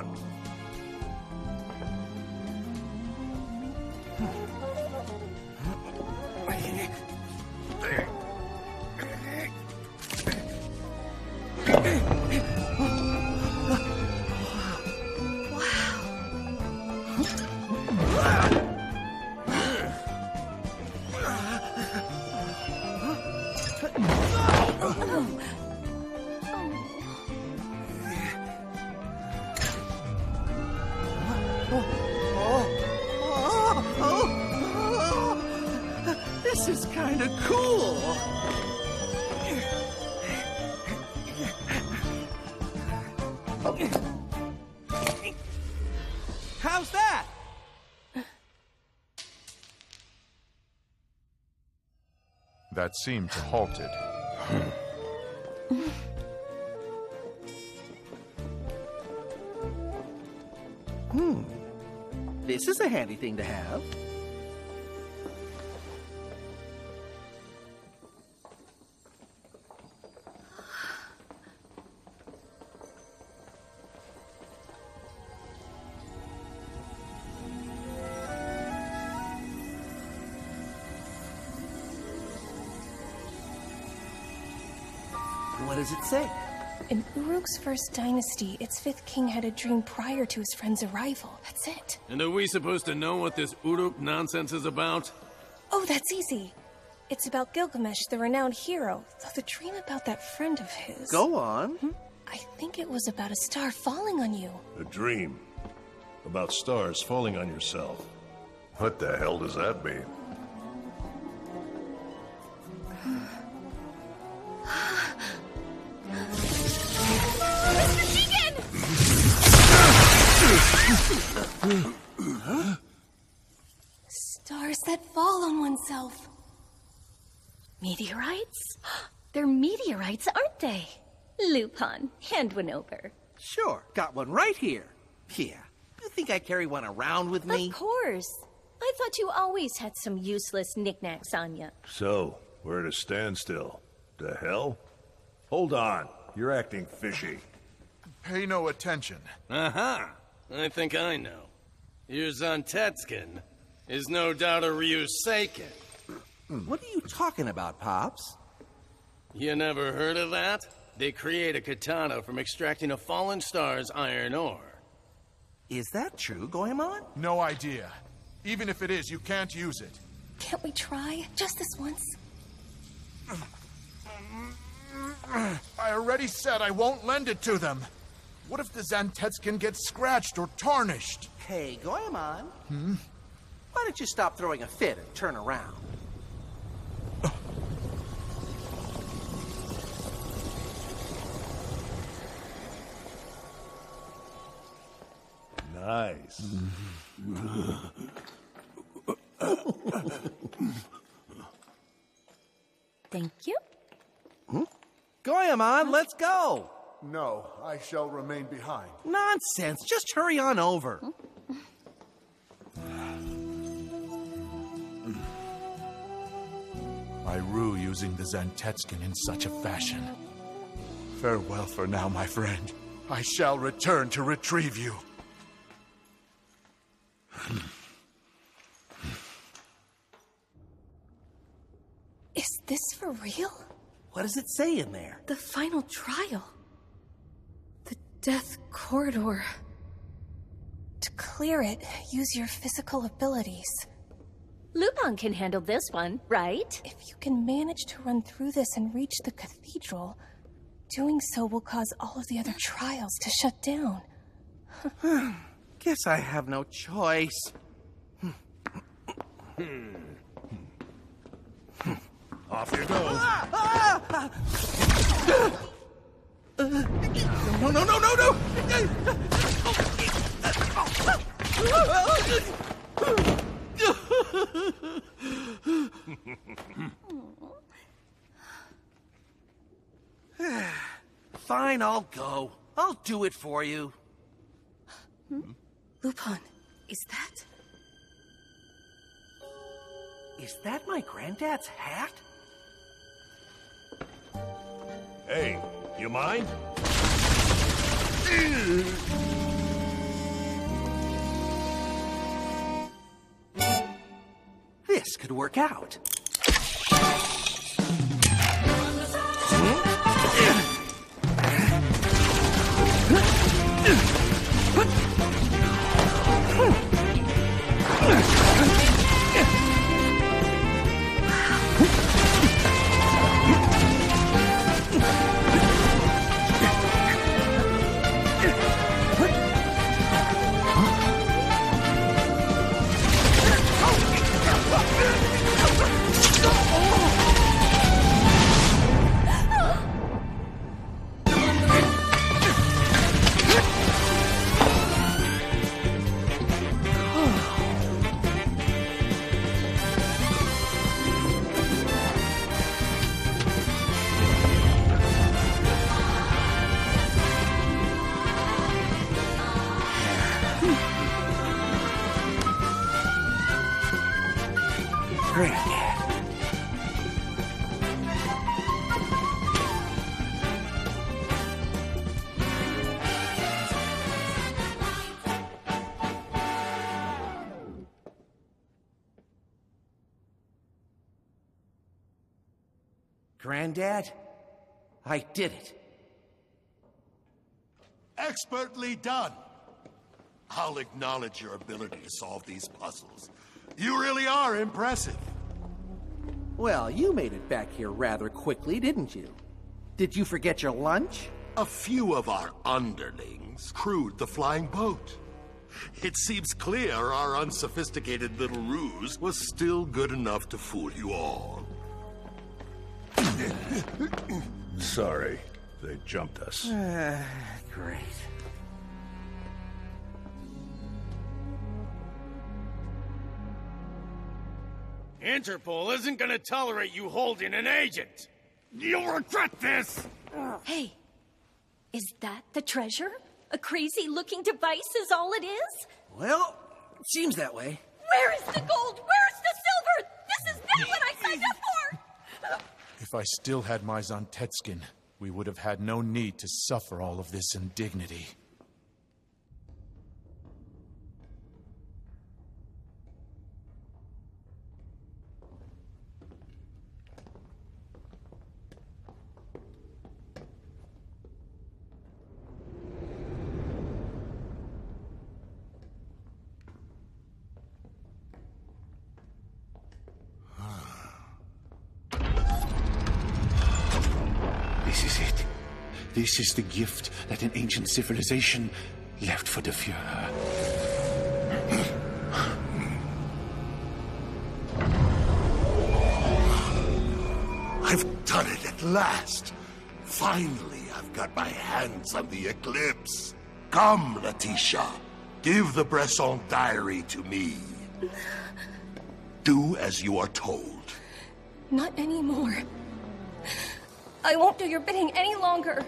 Cool! How's that? That seemed to halt it. Hmm. This is a handy thing to have. What does it say? In Uruk's first dynasty, its fifth king had a dream prior to his friend's arrival. That's it. And are we supposed to know what this Uruk nonsense is about? Oh, that's easy. It's about Gilgamesh, the renowned hero. Though the dream about that friend of his... Go on. Hmm? I think it was about a star falling on you. A dream? About stars falling on yourself? What the hell does that mean? Stars that fall on oneself. Meteorites? They're meteorites, aren't they? Lupin, hand one over. Sure, got one right here. Yeah, you think I carry one around with me? Of course. I thought you always had some useless knickknacks on you. So, we're at a standstill. The hell? Hold on, you're acting fishy. Pay no attention. Uh-huh. I think I know. Your Zontetskin is no doubt a Ryuseikon. What are you talking about, Pops? You never heard of that? They create a katana from extracting a fallen star's iron ore. Is that true, Goemon? No idea. Even if it is, you can't use it. Can't we try? Just this once? I already said I won't lend it to them. What if the Zantetskin gets scratched or tarnished? Hey, Goemon. Hmm? Why don't you stop throwing a fit and turn around? Nice. Thank you. Hmm? Goemon, let's go! No, I shall remain behind. Nonsense! Just hurry on over. I rue using the Zantetskin in such a fashion. Farewell for now, my friend. I shall return to retrieve you. Is this for real? What does it say in there? The final trial. The death corridor. To clear it, use your physical abilities. Lupin can handle this one, right? If you can manage to run through this and reach the cathedral, doing so will cause all of the other trials to shut down. Guess I have no choice. Off you go. Ah, ah, ah. No, no, no, no, no! Fine, I'll go. I'll do it for you. Hmm? Lupin, is that? Is that my granddad's hat? Hey, you mind? This could work out. Granddad, I did it. Expertly done. I'll acknowledge your ability to solve these puzzles. You really are impressive. Well, you made it back here rather quickly, didn't you? Did you forget your lunch? A few of our underlings crewed the flying boat. It seems clear our unsophisticated little ruse was still good enough to fool you all. Sorry, they jumped us. Uh, great. Interpol isn't gonna tolerate you holding an agent! You'll regret this! Hey, is that the treasure? A crazy-looking device is all it is? Well, it seems that way. Where is the gold? Where's the silver? This is not what I signed up for! If I still had my Zontetskin, we would have had no need to suffer all of this indignity. This is it. This is the gift that an ancient civilization left for the Führer. I've done it at last. Finally, I've got my hands on the Eclipse. Come, Letitia. Give the Bresson diary to me. Do as you are told. Not anymore. I won't do your bidding any longer.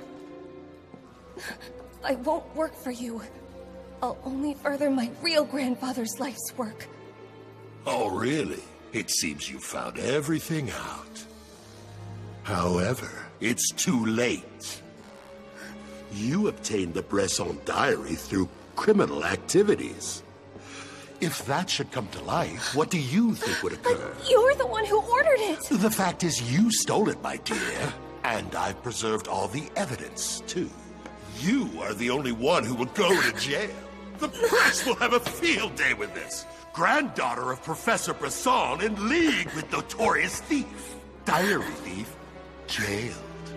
I won't work for you. I'll only further my real grandfather's life's work. Oh, really? It seems you found everything out. However, it's too late. You obtained the Bresson diary through criminal activities. If that should come to light, what do you think would occur? But you're the one who ordered it! The fact is, you stole it, my dear. And I've preserved all the evidence, too. You are the only one who will go to jail. The press will have a field day with this. Granddaughter of Professor Bresson in league with notorious thief. Diary thief, jailed.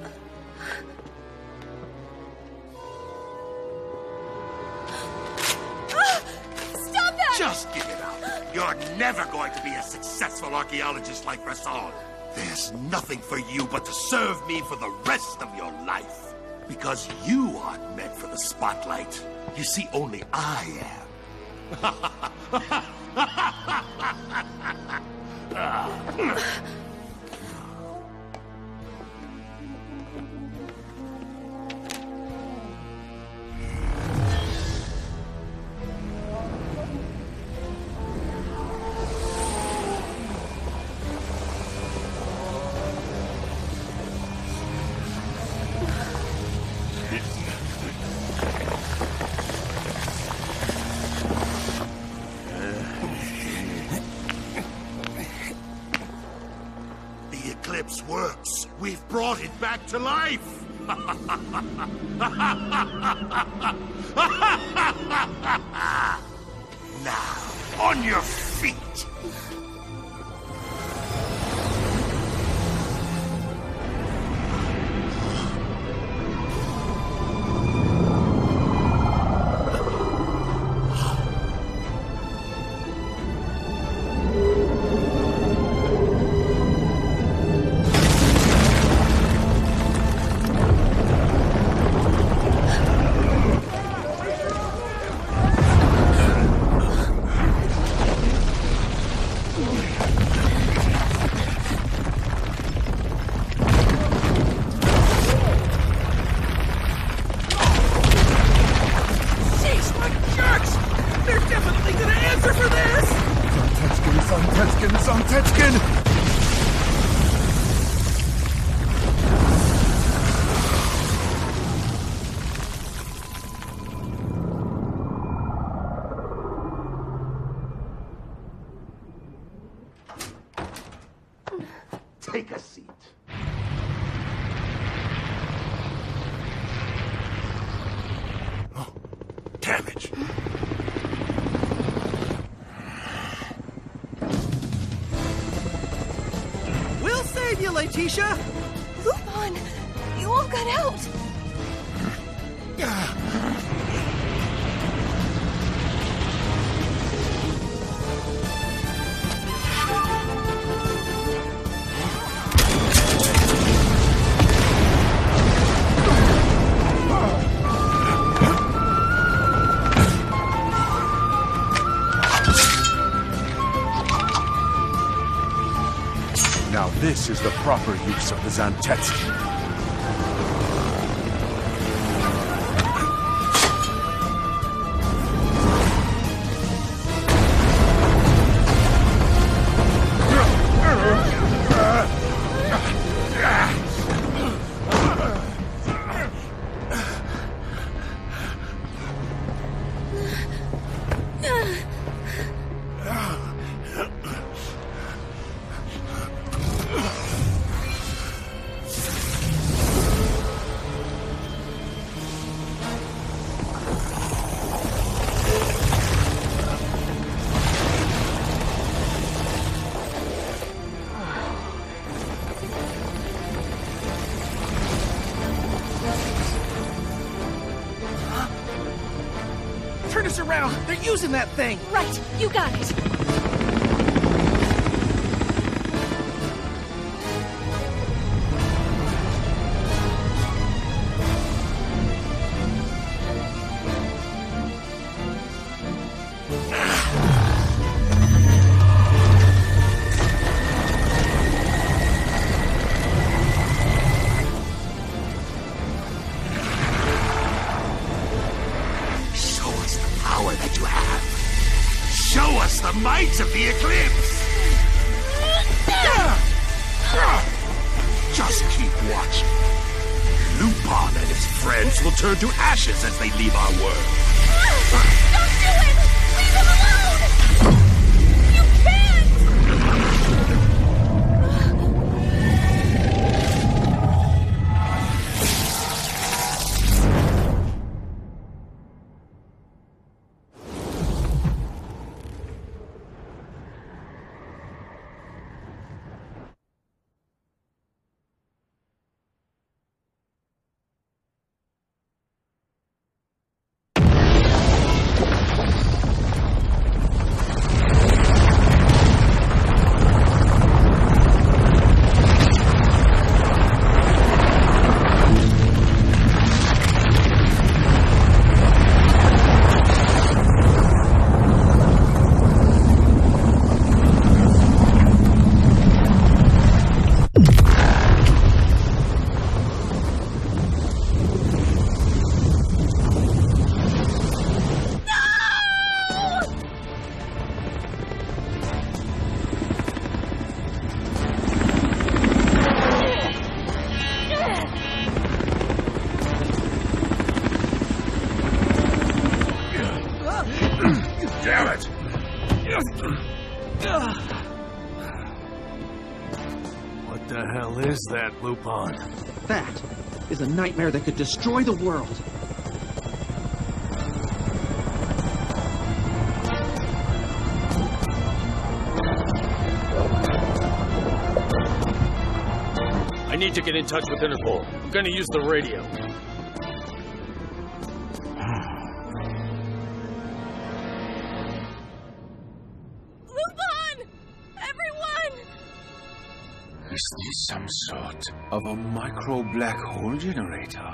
Stop that! Just give it up. You're never going to be a successful archaeologist like Bresson. There's nothing for you but to serve me for the rest of your life. Because you aren't meant for the spotlight. You see, only I am. Works. We've brought it back to life. Now, on your feet. Take a seat. switch. We'll save you, Letitia! Lupin! You all got out! Now this is the proper use of the Zantetsky. Turn us around! They're using that thing! Right, you got it! That you have. Show us the might of the Eclipse! Just keep watching. Lupin and his friends will turn to ashes as they leave our world. Don't do it! Leave him alone! You can't! Damn it! What the hell is that, Lupin? That is a nightmare that could destroy the world. I need to get in touch with Interpol. I'm gonna use the radio. Lupin! Everyone! Is this some sort of a micro black hole generator?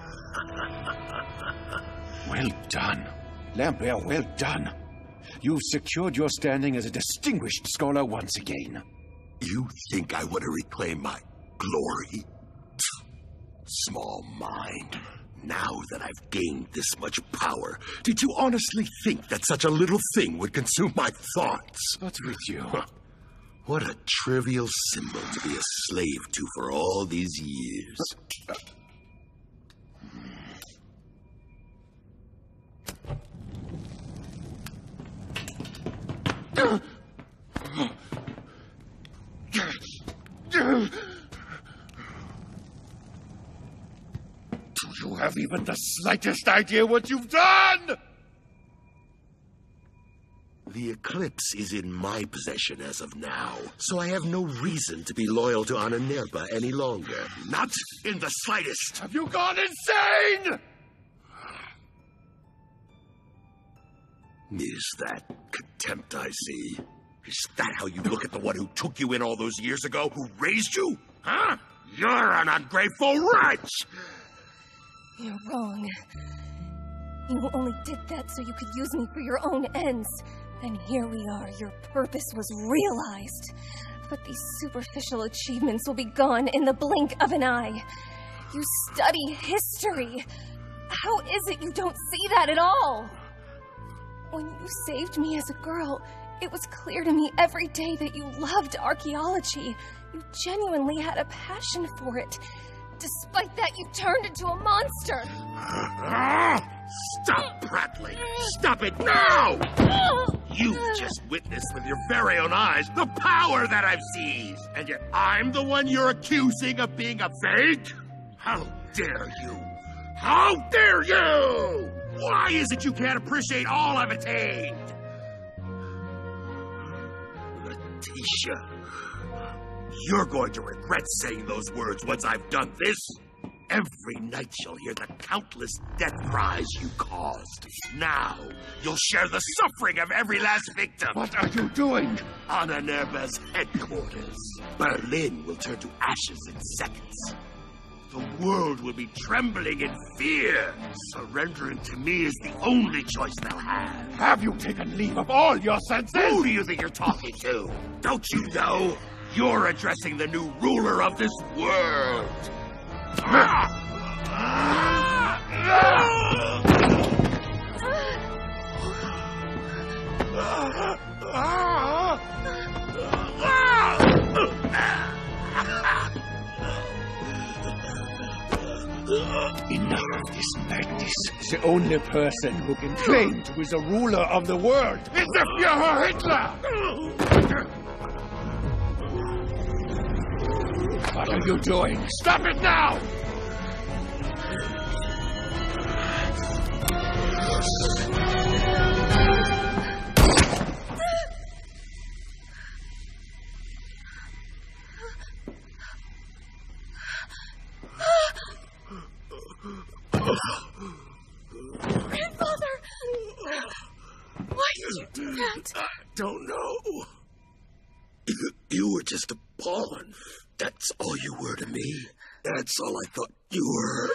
Well done. Lambert, well done. You've secured your standing as a distinguished scholar once again. You think I want to reclaim my glory? Small mind. Now that I've gained this much power, did you honestly think that such a little thing would consume my thoughts? What's with you? Huh. What a trivial symbol to be a slave to for all these years. Do you have even the slightest idea what you've done? The Eclipse is in my possession as of now, so I have no reason to be loyal to Ahnenerbe any longer. Not in the slightest. Have you gone insane? Is that contempt I see? Is that how you look at the one who took you in all those years ago, who raised you? Huh? You're an ungrateful wretch! You're wrong. You only did that so you could use me for your own ends. And here we are, your purpose was realized. But these superficial achievements will be gone in the blink of an eye. You study history. How is it you don't see that at all? When you saved me as a girl, it was clear to me every day that you loved archaeology. You genuinely had a passion for it. Despite that, you turned into a monster. Stop prattling! Stop it now! You just witnessed with your very own eyes the power that I've seized! And yet I'm the one you're accusing of being a fake? How dare you! How dare you! Why is it you can't appreciate all I've attained? Letitia, you're going to regret saying those words once I've done this. Every night you'll hear the countless death cries you caused. Now, you'll share the suffering of every last victim. What are you doing? Ahnenerbe's headquarters. Berlin will turn to ashes in seconds. The world will be trembling in fear. Surrendering to me is the only choice they'll have. Have you taken leave of all your senses? Who do you think you're talking to? Don't you know? You're addressing the new ruler of this world. Enough of this madness. The only person who can claim to be the ruler of the world is the Führer Hitler! What are you doing? Stop it now! Grandfather! Why did you do that? I don't know. You, you were just a pawn. That's all you were to me. That's all I thought you were.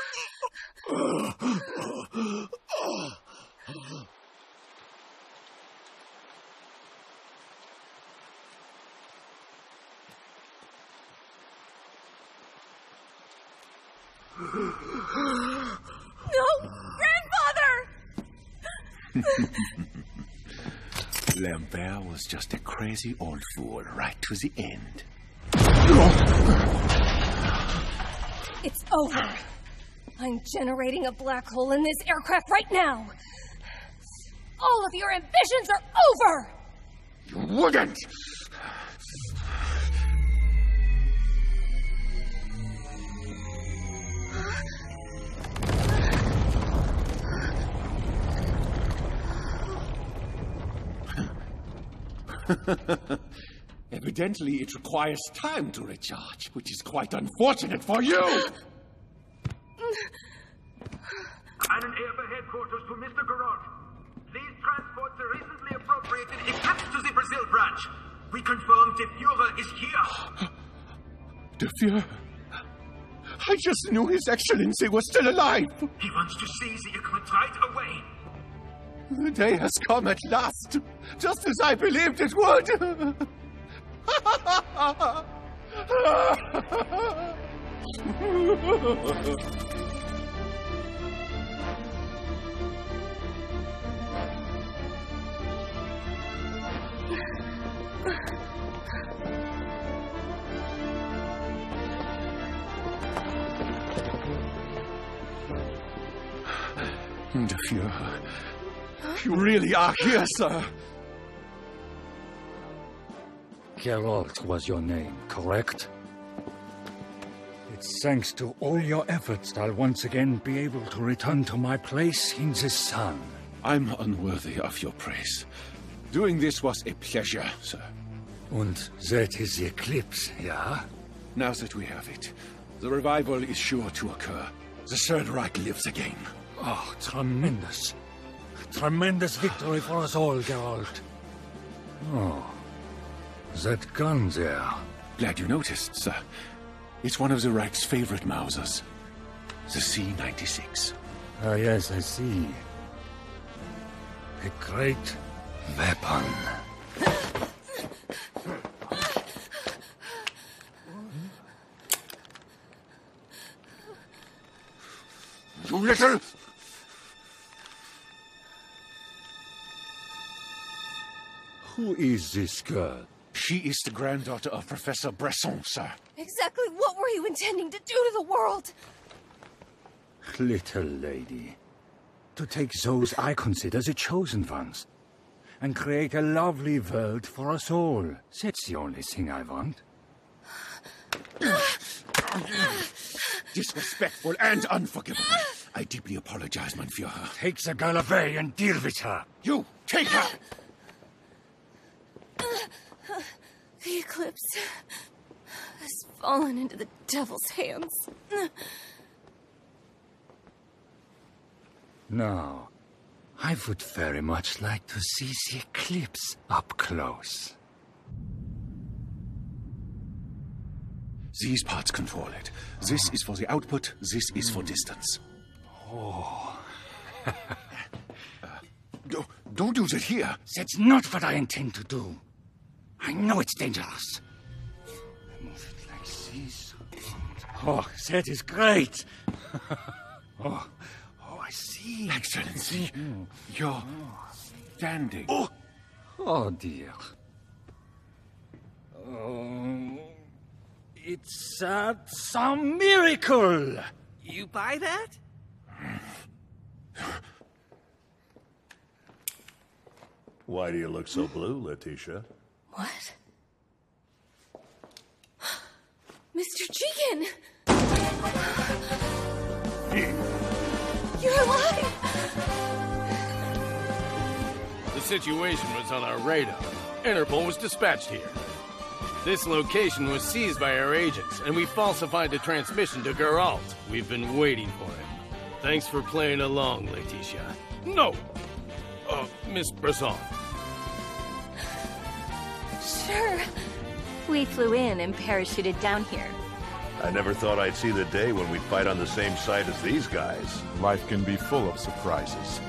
No! Grandfather! Lambert was just a crazy old fool right to the end. It's over. I'm generating a black hole in this aircraft right now. All of your ambitions are over! You wouldn't! Evidently, it requires time to recharge, which is quite unfortunate for you! Ahnenerbe headquarters to Mister Garrod. These transports are recently appropriated Eclipse to the Brazil branch. We confirm the Führer is here. The Führer? I just knew His Excellency was still alive! He wants to seize the Eclipse right away. The day has come at last, just as I believed it would! The Führer. You really are here, sir. Geralt was your name, correct? It's thanks to all your efforts that I'll once again be able to return to my place in the sun. I'm unworthy of your praise. Doing this was a pleasure, sir. Und that is the eclipse, yeah? Now that we have it, the revival is sure to occur. The Third Reich lives again. Oh, tremendous. Tremendous victory for us all, Geralt. Oh, that gun there. Glad you noticed, sir. It's one of the Reich's favorite Mausers. The C ninety-six. Ah, yes, I see. A great weapon. You little... Who is this girl? She is the granddaughter of Professor Bresson, sir. Exactly what were you intending to do to the world? Little lady. To take those I consider the chosen ones. And create a lovely world for us all. That's the only thing I want. Disrespectful and unforgivable. I deeply apologize, mein Führer. Take the girl away and deal with her. You, take her! The eclipse has fallen into the devil's hands. Now, I would very much like to see the eclipse up close. These parts control it. This is for the output, this is for distance. Oh. uh, don't, don't do that here. That's not what I intend to do. I know it's dangerous. Move it like this. Oh, that is great. oh, oh, I see. Excellency, you're standing. Oh, oh dear. Oh, it's uh, some miracle. You buy that? Why do you look so blue, Letitia? What? Mister Jigen! You're alive! The situation was on our radar. Interpol was dispatched here. This location was seized by our agents, and we falsified the transmission to Geralt. We've been waiting for him. Thanks for playing along, Letitia. No! Uh, Miss Bresson. Sure. We flew in and parachuted down here. I never thought I'd see the day when we'd fight on the same side as these guys. Life can be full of surprises.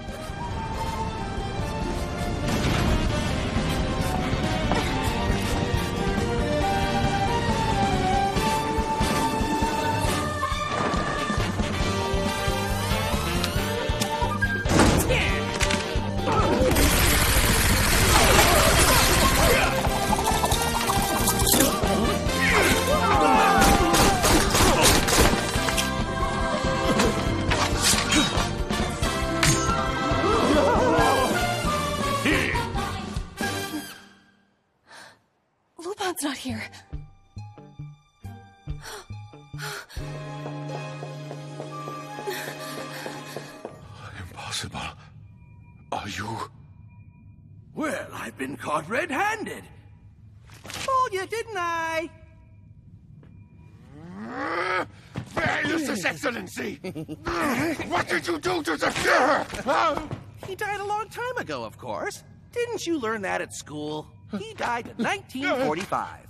Lupin's not here. Impossible. Are you... Well, I've been caught red-handed. Told you, didn't I? Where is His Excellency? What did you do to the Fuhrer? He died a long time ago, of course. Didn't you learn that at school? He died in nineteen forty-five.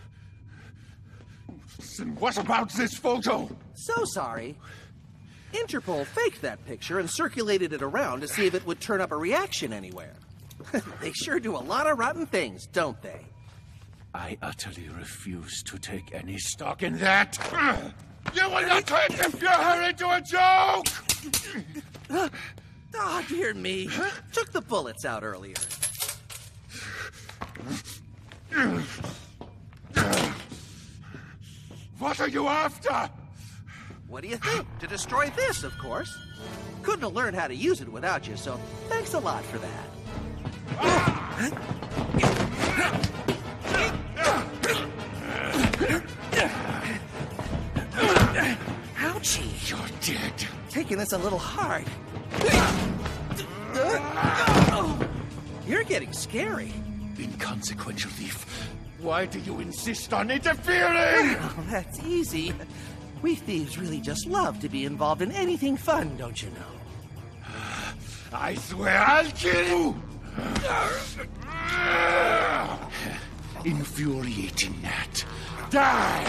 Then what about this photo? So sorry. Interpol faked that picture and circulated it around to see if it would turn up a reaction anywhere. They sure do a lot of rotten things, don't they? I utterly refuse to take any stock in that. You will not turn the Fuhrer into a joke! Oh, dear me. Took the bullets out earlier. What are you after? What do you think? To destroy this, of course. Couldn't have learned how to use it without you, so thanks a lot for that. Ouchie! You're dead. Taking this a little hard. You're getting scary. Inconsequential thief. Why do you insist on interfering? Well, that's easy. We thieves really just love to be involved in anything fun, don't you know? I swear I'll kill you! Infuriating gnat. Die!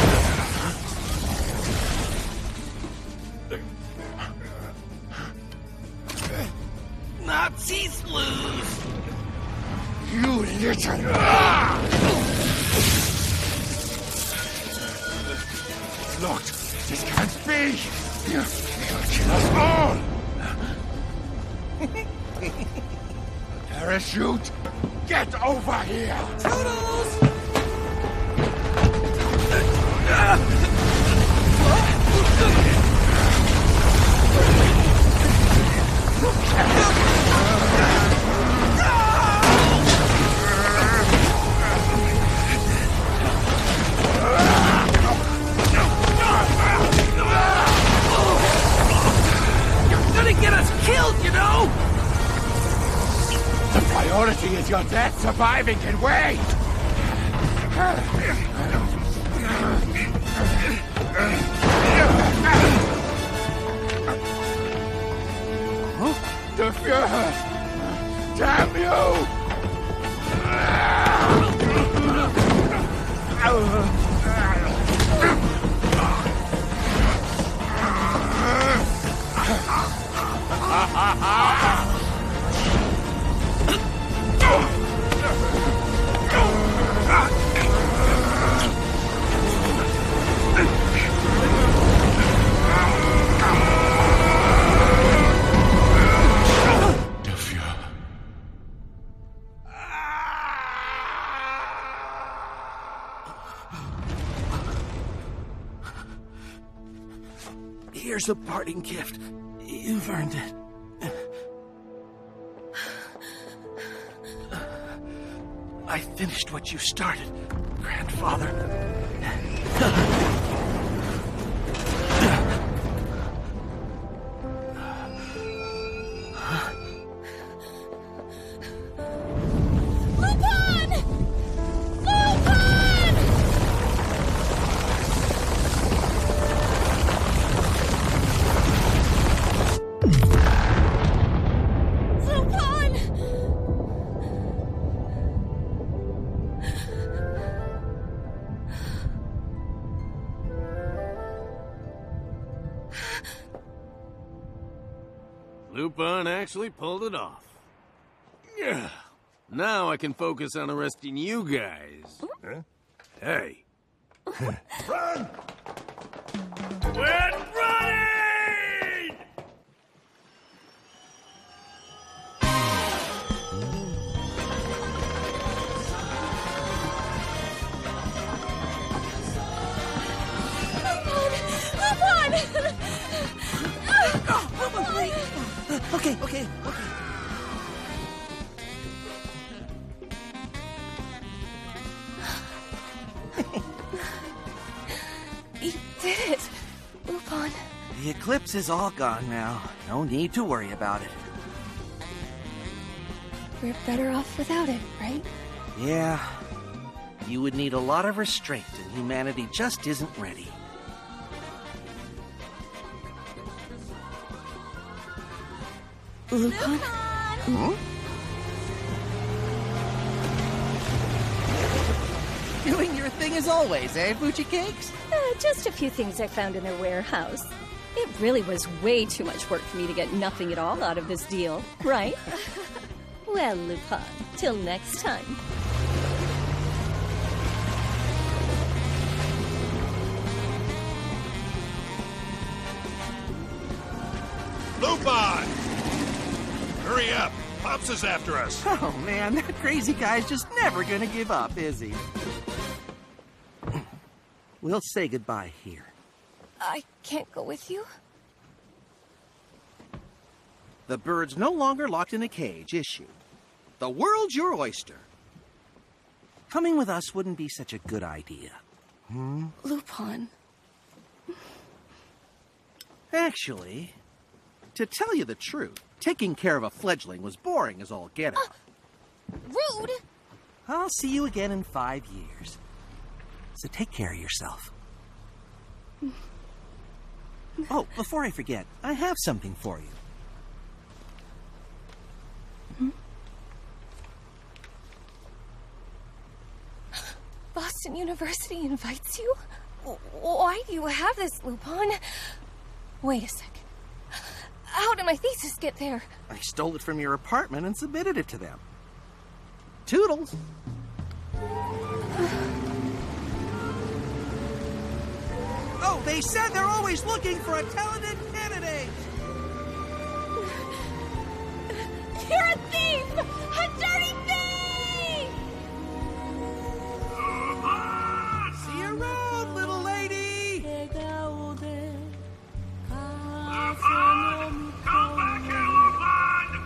Nazis lose! You little... Locked. This can't be! You'll kill us all! Parachute! Get over here! Toodles! You're gonna get us killed, you know! The priority is your death. Surviving can wait! The Fuhrer! Damn you! Here's a parting gift. You've earned it. I finished what you started, Grandfather. Lupin actually pulled it off. Yeah. Now I can focus on arresting you guys. Huh? Hey. Run! We're running! Okay, okay, okay. You did it, Lupin. The eclipse is all gone now. No need to worry about it. We're better off without it, right? Yeah. You would need a lot of restraint, and humanity just isn't ready. Lupin? Hmm? Doing your thing as always, eh, Fuji Cakes? Uh, just a few things I found in their warehouse. It really was way too much work for me to get nothing at all out of this deal, right? Well, Lupin, till next time. Lupin! Hurry up! Pops is after us! Oh man, that crazy guy's just never gonna give up, is he? We'll say goodbye here. I can't go with you. The bird's no longer locked in a cage, is she? The world's your oyster. Coming with us wouldn't be such a good idea. Hmm? Lupin. Actually, to tell you the truth, taking care of a fledgling was boring as all get out. Rude! I'll see you again in five years. So take care of yourself. Oh, before I forget, I have something for you. Hmm? Boston University invites you? Why do you have this, Lupin? Wait a second. How did my thesis get there? I stole it from your apartment and submitted it to them. Toodles! Oh, they said they're always looking for a talented candidate! You're a thief! A dirty thief! See you around, little lady! Lupin! Come back here, Lupin!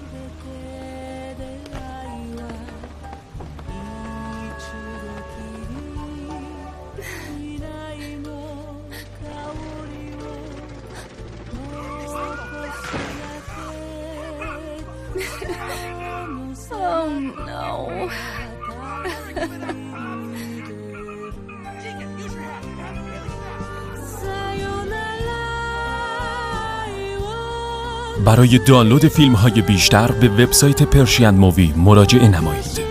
Oh no. برای دانلود فیلم های بیشتر به وبسایت پرشین مووی مراجعه نمایید.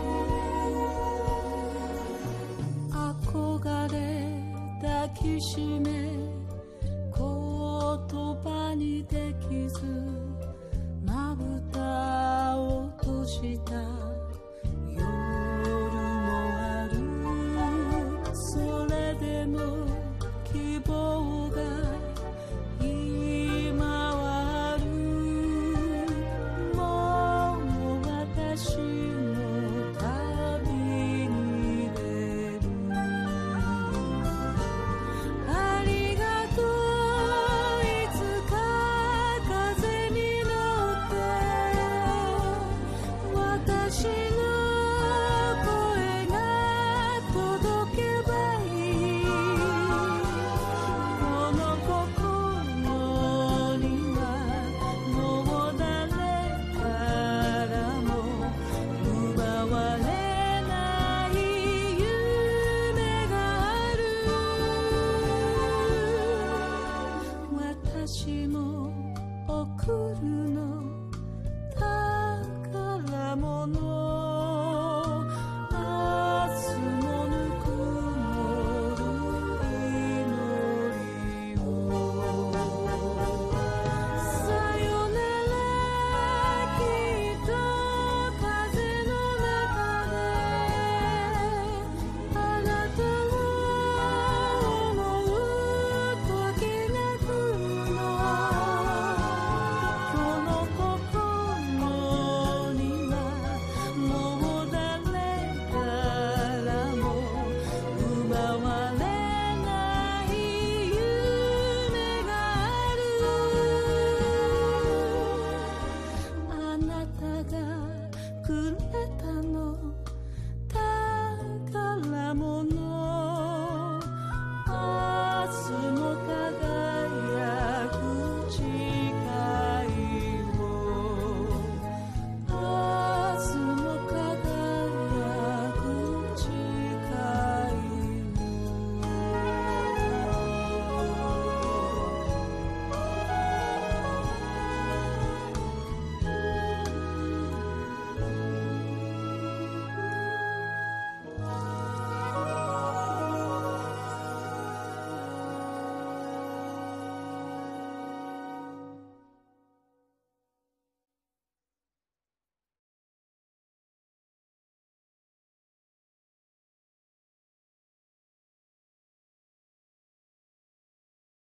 You should